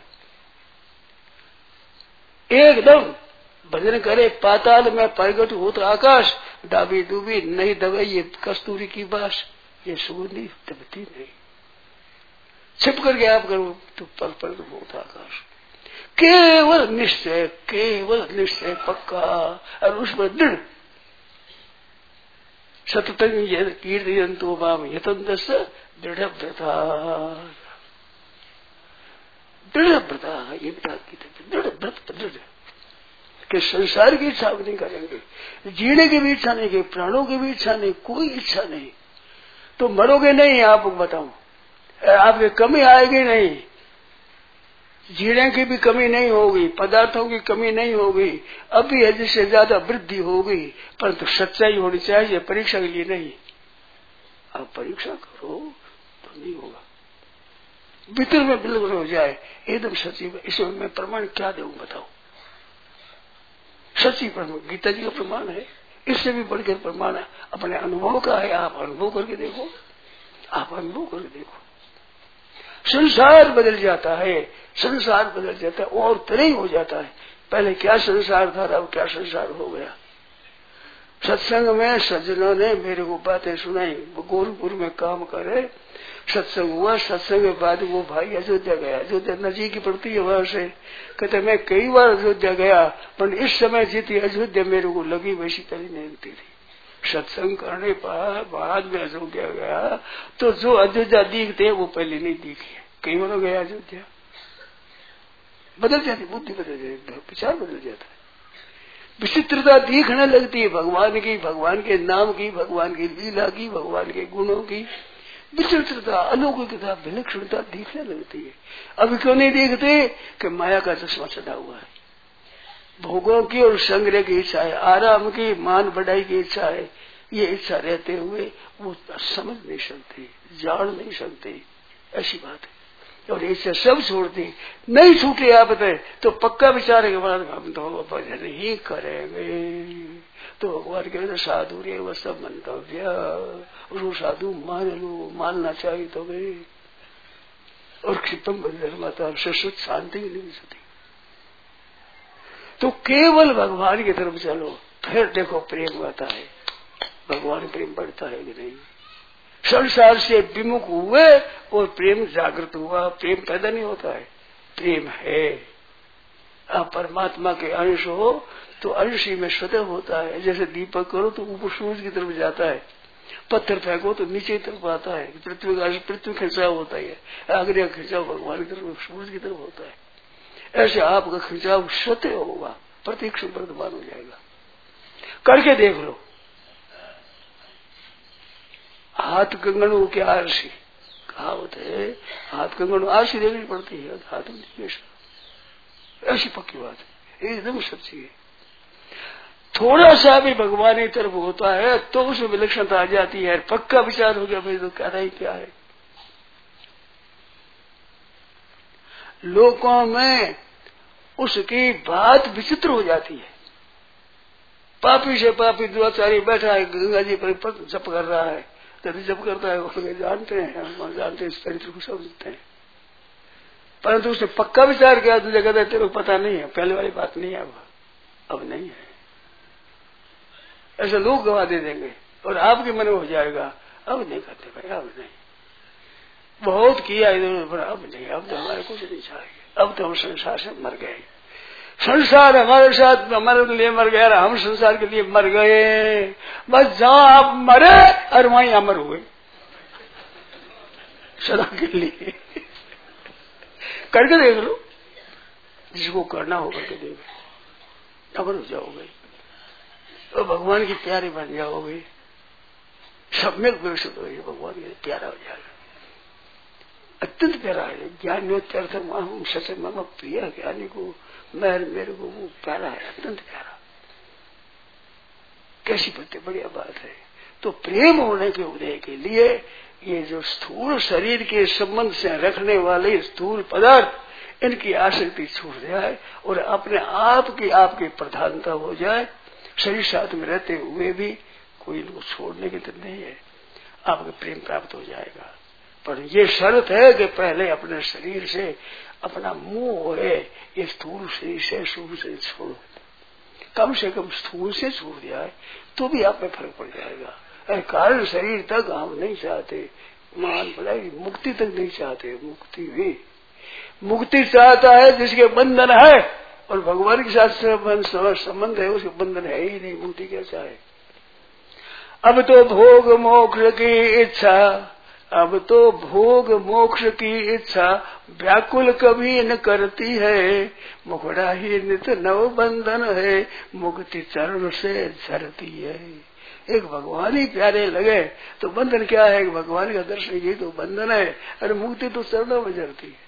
एकदम भजन करे, पाताल में प्रगट होत आकाश, दाबी डूबी नहीं दबाई ये कस्तूरी की बास, ये सुगंधी दबती नहीं। छिप करके आप करो तो पल पल होता आकाश। केवल निश्चय, केवल निश्चय पक्का और उस पर दृढ़। सततं कीर्तयन्तो माम यतन्तस्य दृढ़ व्रता, दृढ़ व्रता, ये दृढ़ व्रत, दृढ़ कि संसार की इच्छा नहीं करेंगे, जीने की भी इच्छा नहीं, कि प्राणों की भी इच्छा नहीं, कोई इच्छा नहीं, तो मरोगे नहीं। आपको बताऊं, आपकी कमी आएगी नहीं, जीने की भी कमी नहीं होगी, पदार्थों की कमी नहीं होगी, अभी हद से ज्यादा वृद्धि होगी, परंतु सच्चाई होनी चाहिए, परीक्षा के लिए नहीं। आप परीक्षा करो तो नहीं होगा, भीतर में बिल्कुल हो जाए एकदम सच्ची। इसमें मैं प्रमाण क्या दूं बताओ, सच्ची प्रमाण गीता जी का प्रमाण है, इससे भी बढ़कर प्रमाण है अपने अनुभव का है। आप अनुभव करके देखो, आप अनुभव करके देखो, संसार बदल जाता है, संसार बदल जाता है और तरह हो जाता है। पहले क्या संसार था, अब क्या संसार हो गया। सत्संग में सज्जनों ने मेरे को बातें सुनाई, वो गोरखपुर में काम करे, सत्संग हुआ, सत्संग के बाद वो भाई अयोध्या गया, अयोध्या नजीक की पड़ती है वहां से। कहते मैं कई बार अयोध्या गया, पर इस समय जितनी अयोध्या मेरे को लगी वैसी तरह नहीं लगती थी। सत्संग करने पर बाद में अयोध्या गया तो जो अयोध्या दिखते वो पहले नहीं दिखी। कई बार गया अयोध्या, बदल जाती, बुद्धि बदल जाती, विचार बदल जाता है, विचित्रता दिखने लगती है भगवान की, भगवान के नाम की, भगवान की लीला की, भगवान के गुणों की विचित्रता, अलौकिकता, विलक्षणता दिखने लगती है। अभी क्यों नहीं देखते कि माया का चश्मा चढ़ा हुआ है, भोगों की और संग्रह की इच्छा है, आराम की, मान बढ़ाई की इच्छा है। ये इच्छा रहते हुए वो समझ नहीं सकते, जान नहीं सकते, ऐसी बात है। और इच्छा सब छोड़ती नहीं, छूटे आप तो पक्का विचार है कि हम तो भजन ही करेंगे, तो भगवान कहते साधु रे वो सब मंतव्य, उसको साधु मान लो, मानना चाहिए तो भाई। और क्षिप्तम धर्मता शाश्वत शांति नहीं मिल सकती। तो केवल भगवान की तरफ चलो, फिर देखो प्रेम आता है, भगवान प्रेम बढ़ता है कि नहीं। संसार से विमुख हुए और प्रेम जागृत हुआ, प्रेम पैदा नहीं होता है, प्रेम है। आप परमात्मा के अंश हो तो अंश ही में स्वतः होता है। जैसे दीपक करो तो ऊपर सूरज की तरफ जाता है, पत्थर फेंको तो नीचे की तरफ आता है, पृथ्वी का पृथ्वी खिंचाव होता है, अग्नि का खिंचाव भगवान की तरफ, सूरज की तरफ होता है। ऐसे आपका खिंचाव स्वतः होगा, प्रत्यक्ष वर्तमान हो जाएगा। करके देख लो। हाथ कंगनों के आरसी कहावत है, हाथ कंगनों आरसी देखनी पड़ती है, हाथ में ऐसी पक्की बात है, एकदम सच्ची है। थोड़ा सा भी भगवान की तरफ होता है तो उसमें विलक्षणता आ जाती है। पक्का विचार हो गया भाई तो कहना ही क्या है। लोगों में उसकी बात विचित्र हो जाती है। पापी से पापी दुराचारी बैठा है, गंगा जी पर जप कर रहा है, यदि जप करता है वो जानते हैं, हम जानते हैं, इस चरित्र को समझते हैं, परंतु उसने पक्का विचार किया तो जगह तेरे को पता नहीं है, पहले वाली बात नहीं है, अब अब नहीं है। ऐसे लोग गवा दे देंगे और आपके मन में हो जाएगा अब नहीं करते भाई, अब नहीं, बहुत किया इधर पर अब नहीं, अब तो हमारे कुछ नहीं चाहिए, अब तो हम संसार से मर गए, संसार हमारे साथ हमारे लिए मर गया, हम संसार के लिए मर गए, बस जहां आप मरे और वहीं अमर हुए सदा के लिए। करके देख लो, जिसको करना हो करके देखो, अमर हो जाओगे तो भगवान की प्यारे बन जाओगे, सब में विकसित हो, भगवान के प्यारा हो जाएगा, अत्यंत प्यारा है। ज्ञानोत्यर्थ हम सच मम प्रिय, ज्ञानी को मैं मेरे को वो प्यारा है, अत्यंत प्यारा। कैसी बात बढ़िया बात है। तो प्रेम होने के उदय के लिए ये जो स्थूल शरीर के संबंध से रखने वाले स्थूल पदार्थ, इनकी आसक्ति छूट जाए और अपने आप की आपकी प्रधानता हो जाए, शरीर साथ में रहते हुए भी कोई इनको छोड़ने की तो नहीं है, आपको प्रेम प्राप्त हो जाएगा। पर ये शर्त है कि पहले अपने शरीर से अपना मोह है, ये स्थूल शरीर से सूक्ष्म शरीर छोड़ो, कम से कम स्थूल से छूट जाए तो भी आप में फर्क पड़ जाएगा। कारण शरीर तक हम नहीं चाहते, मान पड़ेगी, मुक्ति तक नहीं चाहते, मुक्ति भी मुक्ति चाहता है जिसके बंधन है, और भगवान के साथ संबंध है उसके बंधन है ही नहीं, मुक्ति क्या चाहे। अब तो भोग मोक्ष की इच्छा, अब तो भोग मोक्ष की इच्छा व्याकुल कभी न करती है, मुखड़ा ही नित नव बंधन है, मुक्ति चरण से झरती है। एक भगवान ही प्यारे लगे तो बंधन क्या है, भगवान का दर्शन ये तो बंधन है, और मुक्ति तो चरणों में झरती है।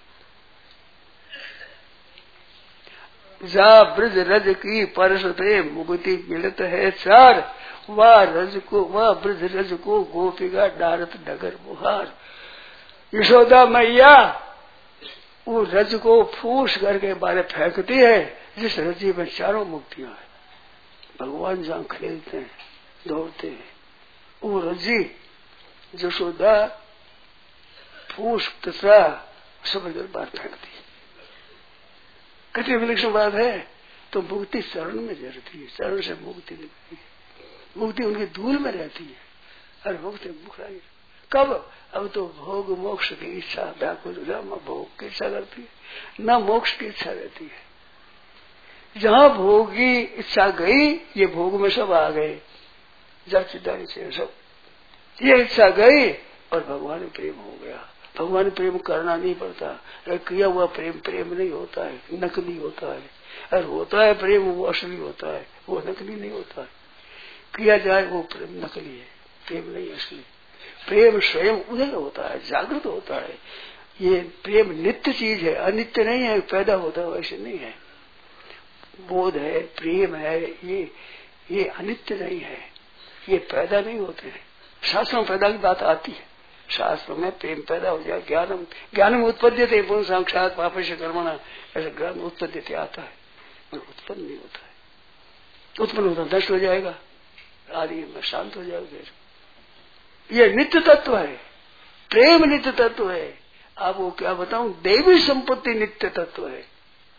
जा ब्रज रज की परसते मुक्ति मिलत है चार, वह रज को वह ब्रज रज को गोपिका डारत डगर बुहार। यशोदा मैया वो रज को फूस करके बारे फेंकती है, जिस रजी में चारों मुक्तियां है। भगवान जहाँ खेलते हैं दौड़ते हैं, वो रजी यशोदा फूस तथा समझ कर बाहर फेंकती है। कितनी विलक्षण बात है। तो मुक्ति चरण में जरती है, चरण से मुक्ति निकलती है, मुक्ति उनकी धूल में रहती है, और मुक्ति मुखराई कब, अब तो भोग मोक्ष की इच्छा व्याकुल, न भोग की इच्छा करती है न मोक्ष की इच्छा रहती है। जहाँ भोग की इच्छा गई, ये भोग में सब आ गए, जब चिदारी से सब ये इच्छा गई और भगवान में प्रेम हो गया। भगवान प्रेम करना नहीं पड़ता, किया हुआ प्रेम प्रेम नहीं होता है, नकली होता है, और होता है प्रेम वो असली होता है, वो नकली नहीं होता है। किया जाए वो प्रेम नकली है, प्रेम नहीं असली। प्रेम स्वयं उदय होता है, जागृत होता है। ये प्रेम नित्य चीज है, अनित्य नहीं है, पैदा होता है वैसे नहीं है। बोध है, प्रेम है, ये ये अनित्य नहीं है, ये पैदा नहीं होते हैं। शास्त्रों में पैदा की बात आती है, शास्त्र में प्रेम पैदा हो जाए, ज्ञानम ज्ञानम उत्पद्यते पुनः साक्षात पापस्य कर्मणा, ऐसा ज्ञान उत्पद्यते आता है, पर उत्पन्न नहीं होता है। उत्पन्न होता नष्ट हो जाएगा, आदि में शांत हो जाएगा। ये नित्य तत्व है, प्रेम नित्य तत्व है। आपको क्या बताऊं, देवी संपत्ति नित्य तत्व है।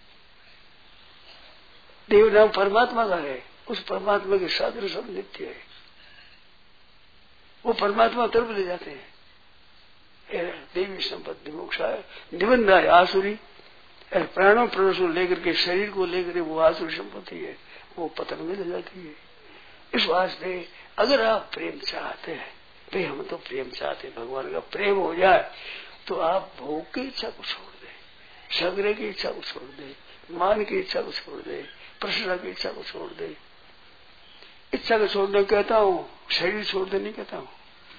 देव नाम परमात्मा का है, उस परमात्मा के साधन सब नित्य है, वो परमात्मा तरफ ले जाते हैं। देवी संपत्ति मोक्ष है, निबंध है आसुरी, प्राणों प्रणों लेकर के शरीर को लेकर वो आसुरी संपत्ति है, वो पतन में ले जाती है। इस वास्ते अगर आप प्रेम चाहते हैं, भाई हम तो प्रेम चाहते हैं, भगवान का प्रेम हो जाए तो आप भोग की इच्छा को छोड़ दें, संग्रह की इच्छा को छोड़ दें, मान की इच्छा को छोड़ दें, प्रसन्नता की इच्छा को छोड़ दें। इच्छा को छोड़ने कहता हूँ, शरीर छोड़ दे नहीं कहता हूँ।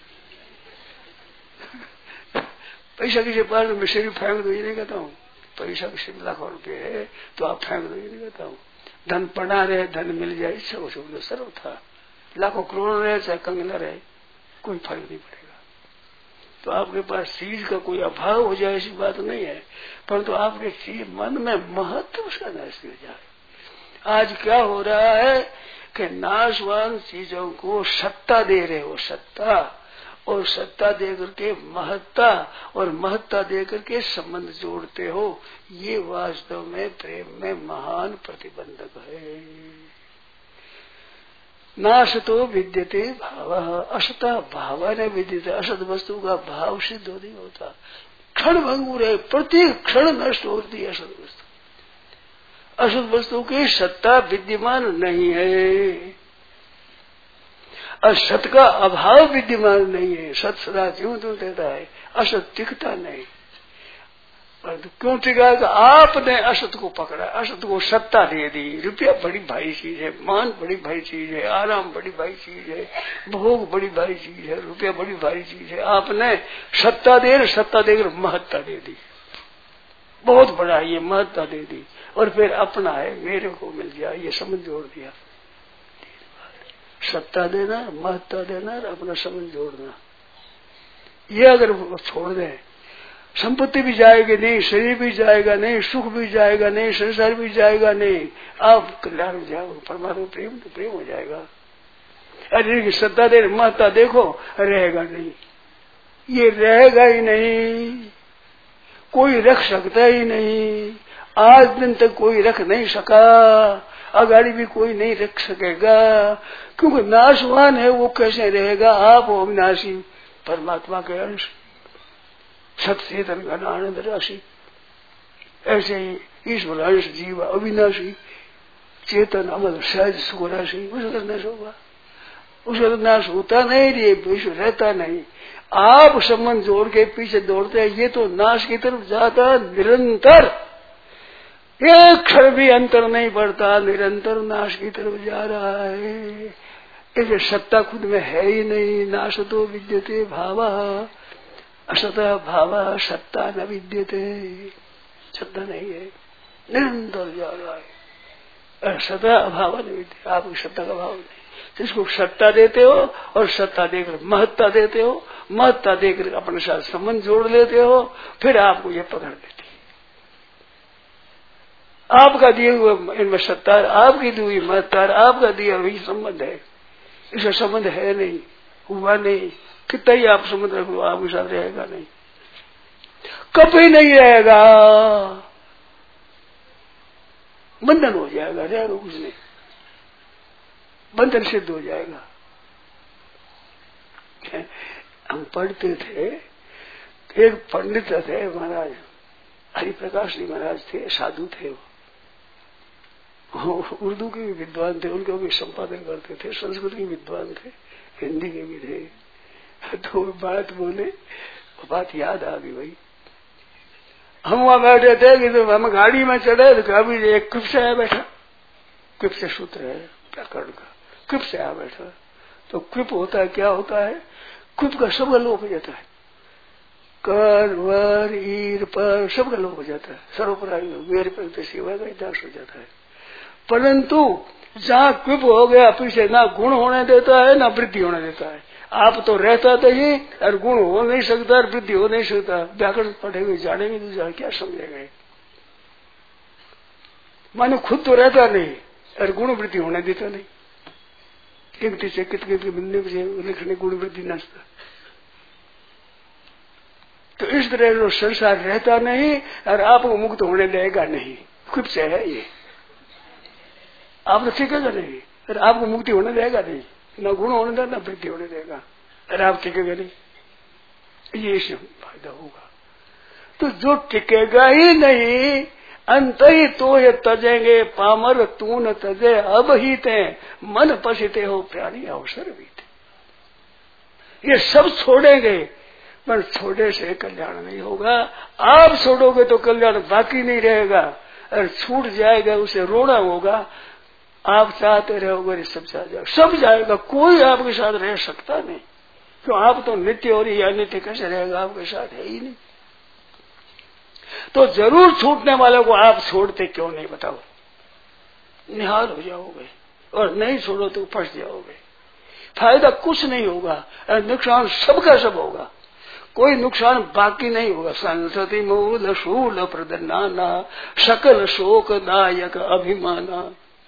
पैसा किसी पास में शरीर फेंक दो ये नहीं कहता हूँ, पैसा किसी लाखों रुपये है तो आप फेंक दो ये नहीं कहता हूँ। धन पड़ा रहे, धन मिल जाए, सब शुभ सर्व था। लाखों करोड़ रहे चाहे कंगना रहे, कोई फर्क नहीं पड़ेगा। तो आपके पास चीज का कोई अभाव हो जाए ऐसी बात नहीं है, परंतु आपके चीज मन में महत्व उसका नष्ट हो जाए। आज क्या हो रहा है कि नाशवान चीजों को सत्ता दे रहे हो, सत्ता, और सत्ता दे करके महत्ता, और महत्ता दे करके संबंध जोड़ते हो। ये वास्तव में प्रेम में महान प्रतिबंधक है। नाशतो विद्यते भाव, असता भाव न विद्यते। असत वस्तु का भाव सिद्ध नहीं होता, क्षण भंगुर है, प्रति क्षण नष्ट होती है असत वस्तु। असत वस्तु की सत्ता विद्यमान नहीं है, और सत का अभाव विद्यमान नहीं है। सत सदा क्यों तो देता है, असत टिकता नहीं। परंतु क्यों टिका कि आपने असत को पकड़ा, असत को सत्ता दे दी। रुपया बड़ी भारी चीज है, मान बड़ी भारी चीज है, आराम बड़ी भारी चीज है, भोग बड़ी भारी चीज है, रुपया बड़ी भारी चीज है। आपने सत्ता दे सत्ता देकर महत्ता दे दी, बहुत बड़ा ये महत्ता दे दी, और फिर अपना है मेरे को मिल जाए ये समझ जोड़ दिया। सत्ता देना, महत्ता देना और अपना समझ जोड़ना, ये अगर छोड़ दें, संपत्ति भी जाएगी नहीं, शरीर भी जाएगा नहीं, सुख भी जाएगा नहीं, संसार भी जाएगा नहीं, आप कल्याण हो जाओगे। परमात्मा प्रेम तो प्रेम हो जाएगा। अरे सत्ता दे महत्ता देखो, रहेगा नहीं, ये रहेगा ही नहीं, कोई रख सकता ही नहीं। आज दिन तक कोई रख नहीं सका, आगाड़ी भी कोई नहीं रख सकेगा, क्योंकि नाशवान है। वो कैसे रहेगा? आप हो अविनाशी परमात्मा के अंश, सचेतन घन आनंद राशि। ऐसे ही ईश्वर अंश जीव अविनाशी चेतन अमल सहज सुख राशि। उसका नाश होगा, उसका नाश होता नहीं, ये विश्व रहता नहीं। आप संबंध जोड़ के पीछे दौड़ते हैं, ये तो नाश की तरफ जाता निरंतर, एक क्षण भी अंतर नहीं पड़ता, निरंतर नाश की तरफ जा रहा है। ऐसे सत्ता खुद में है ही नहीं। नाश तो विद्यते भाव, असता भाव सत्ता न विद्यते। सत्ता नहीं है, निरंतर जा रहा है। सत्ता अभाव न विद्यते, आपको सत्ता का भाव नहीं। जिसको सत्ता देते हो और सत्ता देकर महत्ता देते हो, महत्ता देकर अपने साथ संबंध जोड़ लेते हो, फिर आपको ये पकड़ देती। आपका दिए हुए इनमें सत्ता, आपकी दी हुई महत्ता, आपका दिया हुई संबंध है। इसका संबंध है नहीं, हुआ नहीं। कितना ही आप संबंध रख लो, आपके साथ रहेगा नहीं, कभी नहीं रहेगा। बंधन हो जाएगा, रहेगा कुछ नहीं, बंधन सिद्ध हो जाएगा। हम पढ़ते थे, एक पंडित थे महाराज, हरिप्रकाश जी महाराज थे, साधु थे। वो उर्दू के भी विद्वान थे, उनके भी संपादन करते थे, संस्कृत के विद्वान थे, हिंदी के भी थे। तो बात बोले, वो बात याद आ गई भाई। हम वहां बैठे थे कि तो हम गाड़ी में चढ़े तो कभी एक कृप से आया बैठा, कृप से सूत्र है प्रकरण का, कृप से आया बैठा। तो कृप होता है, क्या होता है? कृप का सब लोप हो जाता है, कर वर ईर पर सब लोप हो जाता है, सर्वपराई वेर पर सेवा का दास हो जाता है। परंतु जहाँ कृप हो गया, पीछे ना गुण होने देता है ना वृद्धि होने देता है। आप तो रहता तो ही, और गुण हो नहीं सकता और वृद्धि हो नहीं सकता। व्याकरण पढ़ेंगे जानेंगे तो जान क्या समझेंगे। मानो खुद तो रहता नहीं और गुण वृद्धि होने देता नहीं। कितने से कितने मिलने से लिखने गुण वृद्धि नचता। तो इस तरह जो संसार रहता नहीं और आपको मुक्त होने देगा नहीं, खुद से है ये। आप तो टिकेगा नहीं और आपको मुक्ति होने देगा नहीं, न गुण होने देगा न वृद्धि होने देगा, और आप टिकेगा नहीं। ये इससे फायदा होगा। तो जो टिकेगा ही नहीं, अंत ही तो ये तजेंगे पामर तू न तजे अब ही ते मन पसीते हो प्राणी अवसर भी थे। ये सब छोड़ेंगे, पर छोड़े से कल्याण नहीं होगा। आप छोड़ोगे तो कल्याण बाकी नहीं रहेगा, और छूट जाएगा उसे रोना होगा। आप चाहते रहोगे सब जा जाएगा, सब जाएगा, कोई आपके साथ रह सकता नहीं। क्यों? आप तो नित्य और ही अनित्य कैसे रहेगा, आपके साथ है ही नहीं। तो जरूर छूटने वालों को आप छोड़ते क्यों नहीं, बताओ? निहाल हो जाओगे, और नहीं छोड़ो तो फंस जाओगे। फायदा कुछ नहीं होगा, नुकसान सबका सब होगा, कोई नुकसान बाकी नहीं होगा। संसति मूल शूल प्रदनाना सकल शोक दायक अभिमाना,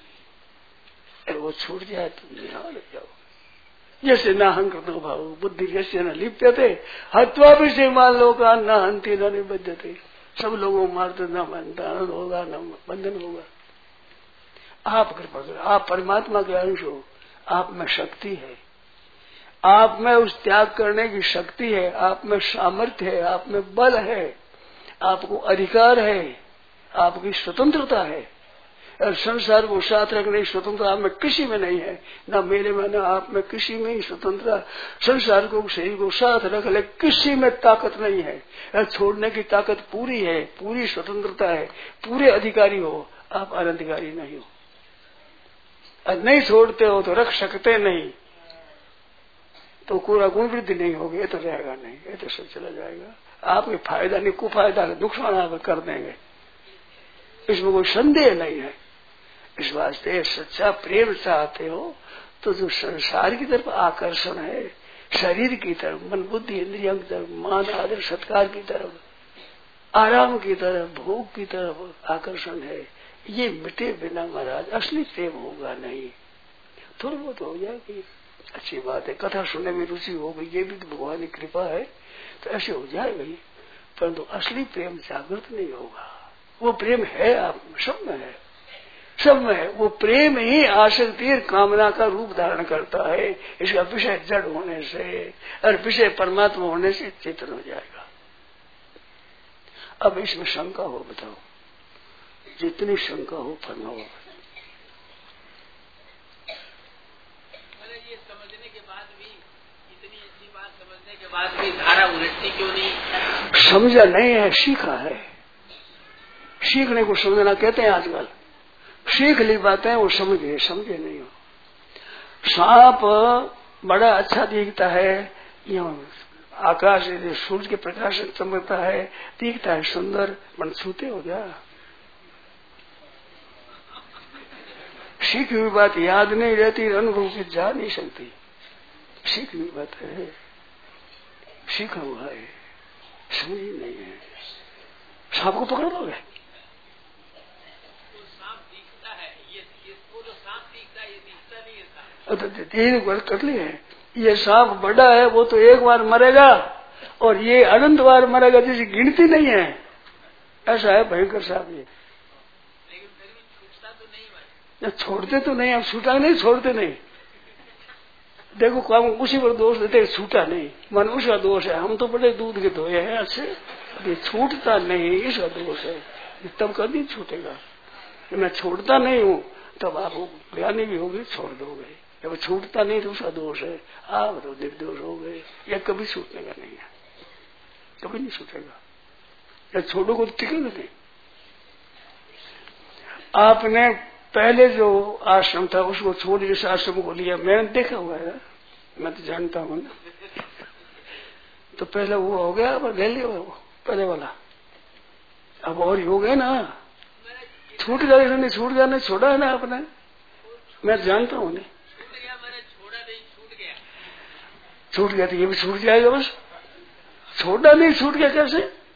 वो छूट जाए तो निहाल हो जाओ। जैसे न हंकृतो भाव बुद्धि जैसे न लिप्यते हत्वा भी से मान लो का न हंती न निबद्धते। सब लोगों मारते न बनता होगा न बंधन होगा। आप कृपा करो, आप परमात्मा के अंश हो, आप में शक्ति है, आप में उस त्याग करने की शक्ति है, आप में सामर्थ्य है, आप में बल है, आपको अधिकार है, आपकी स्वतंत्रता है। और संसार को साथ रखने की स्वतंत्रता में किसी में नहीं है, ना मेरे में ना आप में, किसी में ही स्वतंत्रता। संसार को शरीर को साथ रख ले, किसी में ताकत नहीं है। छोड़ने की ताकत पूरी है, पूरी स्वतंत्रता है, पूरे अधिकारी हो, आप अनधिकारी नहीं हो। और नहीं छोड़ते हो तो रख सकते नहीं, तो पूरा गुण वृद्धि नहीं होगी, ये तो रहेगा नहीं, ये तो सब चला जाएगा। आपके फायदा नहीं, कुफायदा नुकसान आप कर देंगे, इसमें कोई संदेह नहीं है। इस वास्ते सच्चा प्रेम चाहते हो तो जो संसार की तरफ आकर्षण है, शरीर की तरफ, मन बुद्धि इंद्रियों की तरफ, मान आदर सत्कार की तरफ, आराम की तरफ, भोग की तरफ आकर्षण है, ये मिटे बिना महाराज असली प्रेम होगा नहीं। थोड़ी बहुत हो जाएगी, अच्छी बात है, कथा सुनने में रुचि हो गई, ये भी तो भगवान की कृपा है, तो ऐसे हो जाएगा ही, परंतु असली प्रेम जागृत नहीं होगा। वो प्रेम है आप सब में है, सब में है। वो प्रेम ही आसक्ति कामना का रूप धारण करता है। इसका विषय जड़ होने से और विषय परमात्मा होने से चेतन हो जाएगा। अब इसमें शंका हो, बताओ, जितनी शंका हो फरमाओ। ये समझने के बाद भी, इतनी अच्छी बात समझने के बाद भी धारा उलटती क्यों नहीं? समझा नहीं है, सीखा है। सीखने को समझना कहते हैं आजकल। सीख ली बातें वो समझ गए, समझे नहीं हो। सांप बड़ा अच्छा दिखता है, आकाश सूर्य के प्रकाश से चमकता है, दिखता है सुंदर, मन छूते हो गया। सीखी हुई बात याद नहीं रहती, अनुभव से जा नहीं सकती। सीखी हुई बात है, सीखा हुआ है, समझ ही नहीं है। सांप को पकड़ लोगे, तीन वर्ष कर लिए है। ये सांप बड़ा है, वो तो एक बार मरेगा और ये अनंत बार मरेगा, जिसकी गिनती नहीं है। ऐसा है भयंकर सांप ये। लेकिन फिर भी छूटता तो नहीं भाई। छोड़ते तो नहीं, हम छूटा नहीं, छोड़ते नहीं। देखो काम उसी पर दोष देते, छूटा नहीं, मन उसका दोष है। हम तो बड़े दूध के धोए हैं अच्छे, ये छूटता नहीं, इसका दोष है। तब कभी छूटेगा। मैं छोड़ता नहीं हूँ तब आप ज्ञानी भी होगी, छोड़ दोगे। जब छूटता नहीं तो उसका दोष है, आप तो निर्दोष हो गए। यह कभी छूटने का नहीं है, कभी नहीं छूटेगा। या छोड़ोगे तो टिकेगा नहीं। आपने पहले जो आश्रम था उसको छोड़ इस आश्रम को लिया, मैंने देखा हुआ है, मैं तो जानता हूँ ना। तो पहले वो हो गया, अब ले लिया वो पहले वाला, अब और हो गया ना। छूट गया, नहीं छूट गया, नहीं छोड़ा है ना आपने, मैं जानता हूँ। नहीं छूट गया तो ये भी छूट जाएगा बस। छोड़ा नहीं, छूट गया कैसे?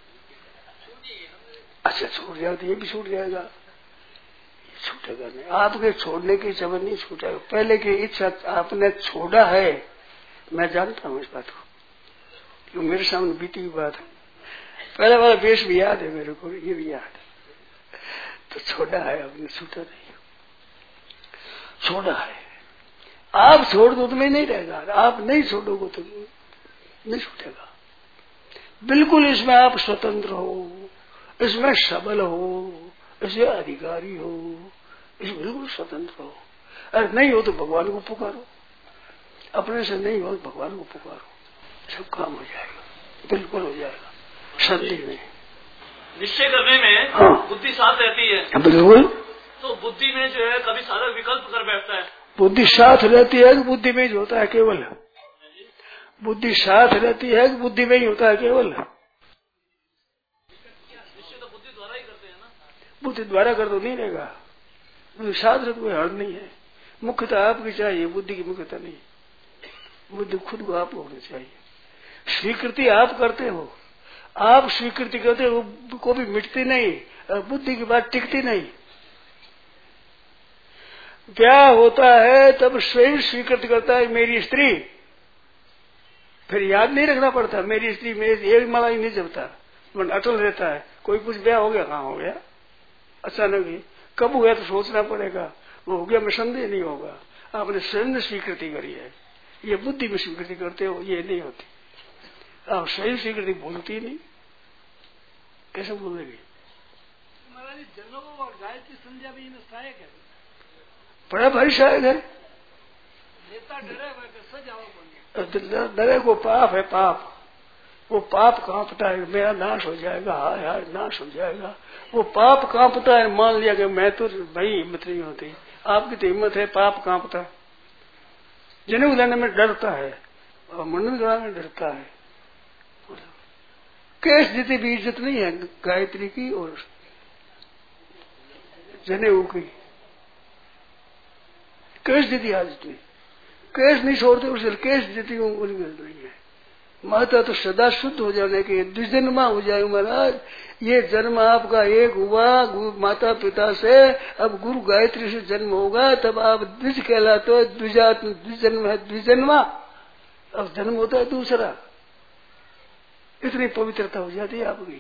अच्छा छूट जाए तो ये भी छूट जाएगा, ये छूटेगा नहीं। आपके छोड़ने की जब नहीं छूटेगा, पहले की इच्छा आपने छोड़ा है, मैं जानता हूँ इस बात को, क्योंकि मेरे सामने बीती हुई बात है। पहले वाला वेश भी याद है मेरे को, ये भी याद है। तो छोड़ा है, आपने छूटा नहीं, छोड़ा है। आप छोड़ दो तो मैं नहीं रहेगा, आप नहीं छोड़ोगे तो नहीं छूटेगा। बिल्कुल इसमें आप स्वतंत्र हो, इसमें सबल हो, इसमें अधिकारी हो, इसमें बिल्कुल स्वतंत्र हो। अरे नहीं हो तो भगवान को पुकारो, अपने से नहीं हो तो भगवान को पुकारो, सब काम हो जाएगा, बिल्कुल हो जाएगा, संदेह नहीं। निश्चय करने में हाँ। बुद्धि साथ रहती है, बिल्कुल। तो बुद्धि में जो है कभी साधक विकल्प कर बैठता है। बुद्धि साथ रहती है कि बुद्धि में ही होता है केवल? बुद्धि साथ रहती है कि बुद्धि में ही होता है केवल? निश्चय तो बुद्धि द्वारा ही करते हैं ना। बुद्धि द्वारा कर तो नहीं रहेगा, शास्त्र कोई हर्ज नहीं है। मुख्यता आपकी चाहिए, बुद्धि की मुख्यता नहीं। बुद्धि खुद को आप होनी चाहिए। स्वीकृति आप करते हो, आप स्वीकृति करते हो, को भी मिटती नहीं, बुद्धि की बात टिकती नहीं। ब्याह होता है तब स्वयं स्वीकृत करता है मेरी स्त्री, फिर याद नहीं रखना पड़ता मेरी स्त्री, मेरी एक माला ही नहीं जमता, मन अटल रहता है। कोई कुछ ब्याह हो गया, कहाँ हो गया, अचानक ही कब हुआ तो सोचना पड़ेगा, वो हो गया में संदेह नहीं होगा। आपने स्वयं स्वीकृति करी है, ये बुद्धि में स्वीकृति करते हो, ये नहीं होती। आप स्वयं स्वीकृति बोलती नहीं, कैसे बोलेगी? महाराज जनों और गायत्री संध्या भी इन्हें सहायक है, बड़ा भारी सहायक है। नेता डरे सजाओ डरे को पाप है, पाप। वो पाप कांपता है मेरा नाश हो जाएगा, हाय हाय नाश हो जाएगा। वो पाप कांपता है, मान लिया कि मैं तो भाई हिम्मत नहीं होती। आपकी तो हिम्मत है, पाप कांपता है, जनेऊ लेने में डरता है और मुंडन कराने में डरता है। केस जीती भी इज्जत नहीं है गायत्री की और जनेऊ की। केस जीती आदत नहीं, केस नहीं छोड़ते उसे, केस जीती उनकी गलत नहीं है। माता तो सदा शुद्ध हो जाने के, द्विजन्मा हो जाए महाराज। ये जन्म आपका एक हुआ माता पिता से, अब गुरु गायत्री से जन्म होगा, तब आप द्विज कहलाते हो। द्विजात्म द्विजन्म है, द्विजन्मा। अब जन्म होता है दूसरा। इतनी पवित्रता हो जाती है आपकी,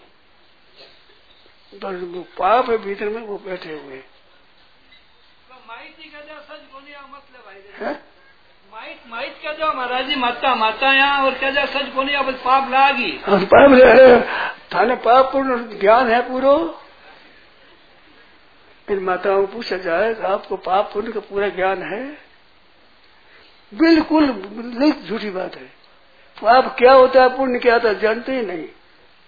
पर वो पाप है भीतर में, वो बैठे हुए। माइट माइट क्या जो महाराज जी माता माता यहाँ और क्या जो सच बोली अब पाप लागी। पाप थाने पाप पूर्ण ज्ञान है पूरा। इन माताओं को पूछा जाए आपको पाप पुण्य का पूरा ज्ञान है? बिल्कुल झूठी बात है। पाप क्या होता है, पुण्य क्या होता है, जानते ही नहीं,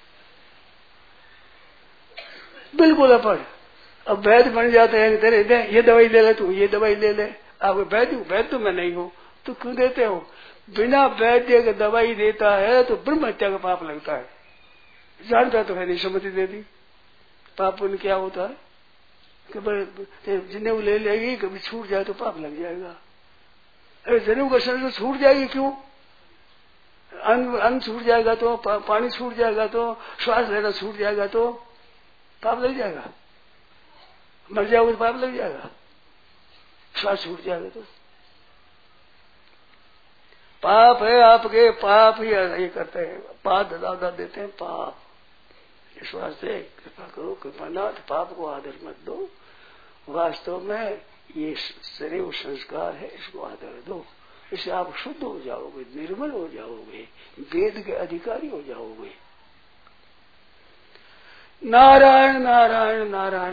बिल्कुल अपढ़। अब वैद्य बन जाते हैं, तेरे दे, ये दवाई ले ले, तू ये दवाई ले ले। आप वैद्य वैद्य तो मैं नहीं हूँ, तो क्यों देते हो? बिना वैद्य के दवाई देता है तो ब्रह्म हत्या का पाप लगता है। जानता तो है नहीं, सम्मति दे दी। पाप पुण्य क्या होता है कि जनेऊ ले लेगी, कभी छूट जाए तो पाप लग जाएगा। अरे जनेऊ का शरीर छूट जाएगी क्यों? अन्न अन्न छूट जाएगा तो, पा, पानी छूट जाएगा तो, श्वास लेना छूट जाएगा तो पाप लग जाएगा। मर जाओगे तो पाप लग जाएगा, श्वास छूट जाएगा तो पाप है आपके। पाप ही ये करते हैं, पाप दादा देते हैं पाप। इस वास्ते कृपा करो, कृपानाथ पाप को आदर मत दो। वास्तव में ये शरीर संस्कार है, इसको आदर दो। इससे आप शुद्ध हो जाओगे, निर्मल हो जाओगे, वेद के अधिकारी हो जाओगे। नारायण नारायण नारायण।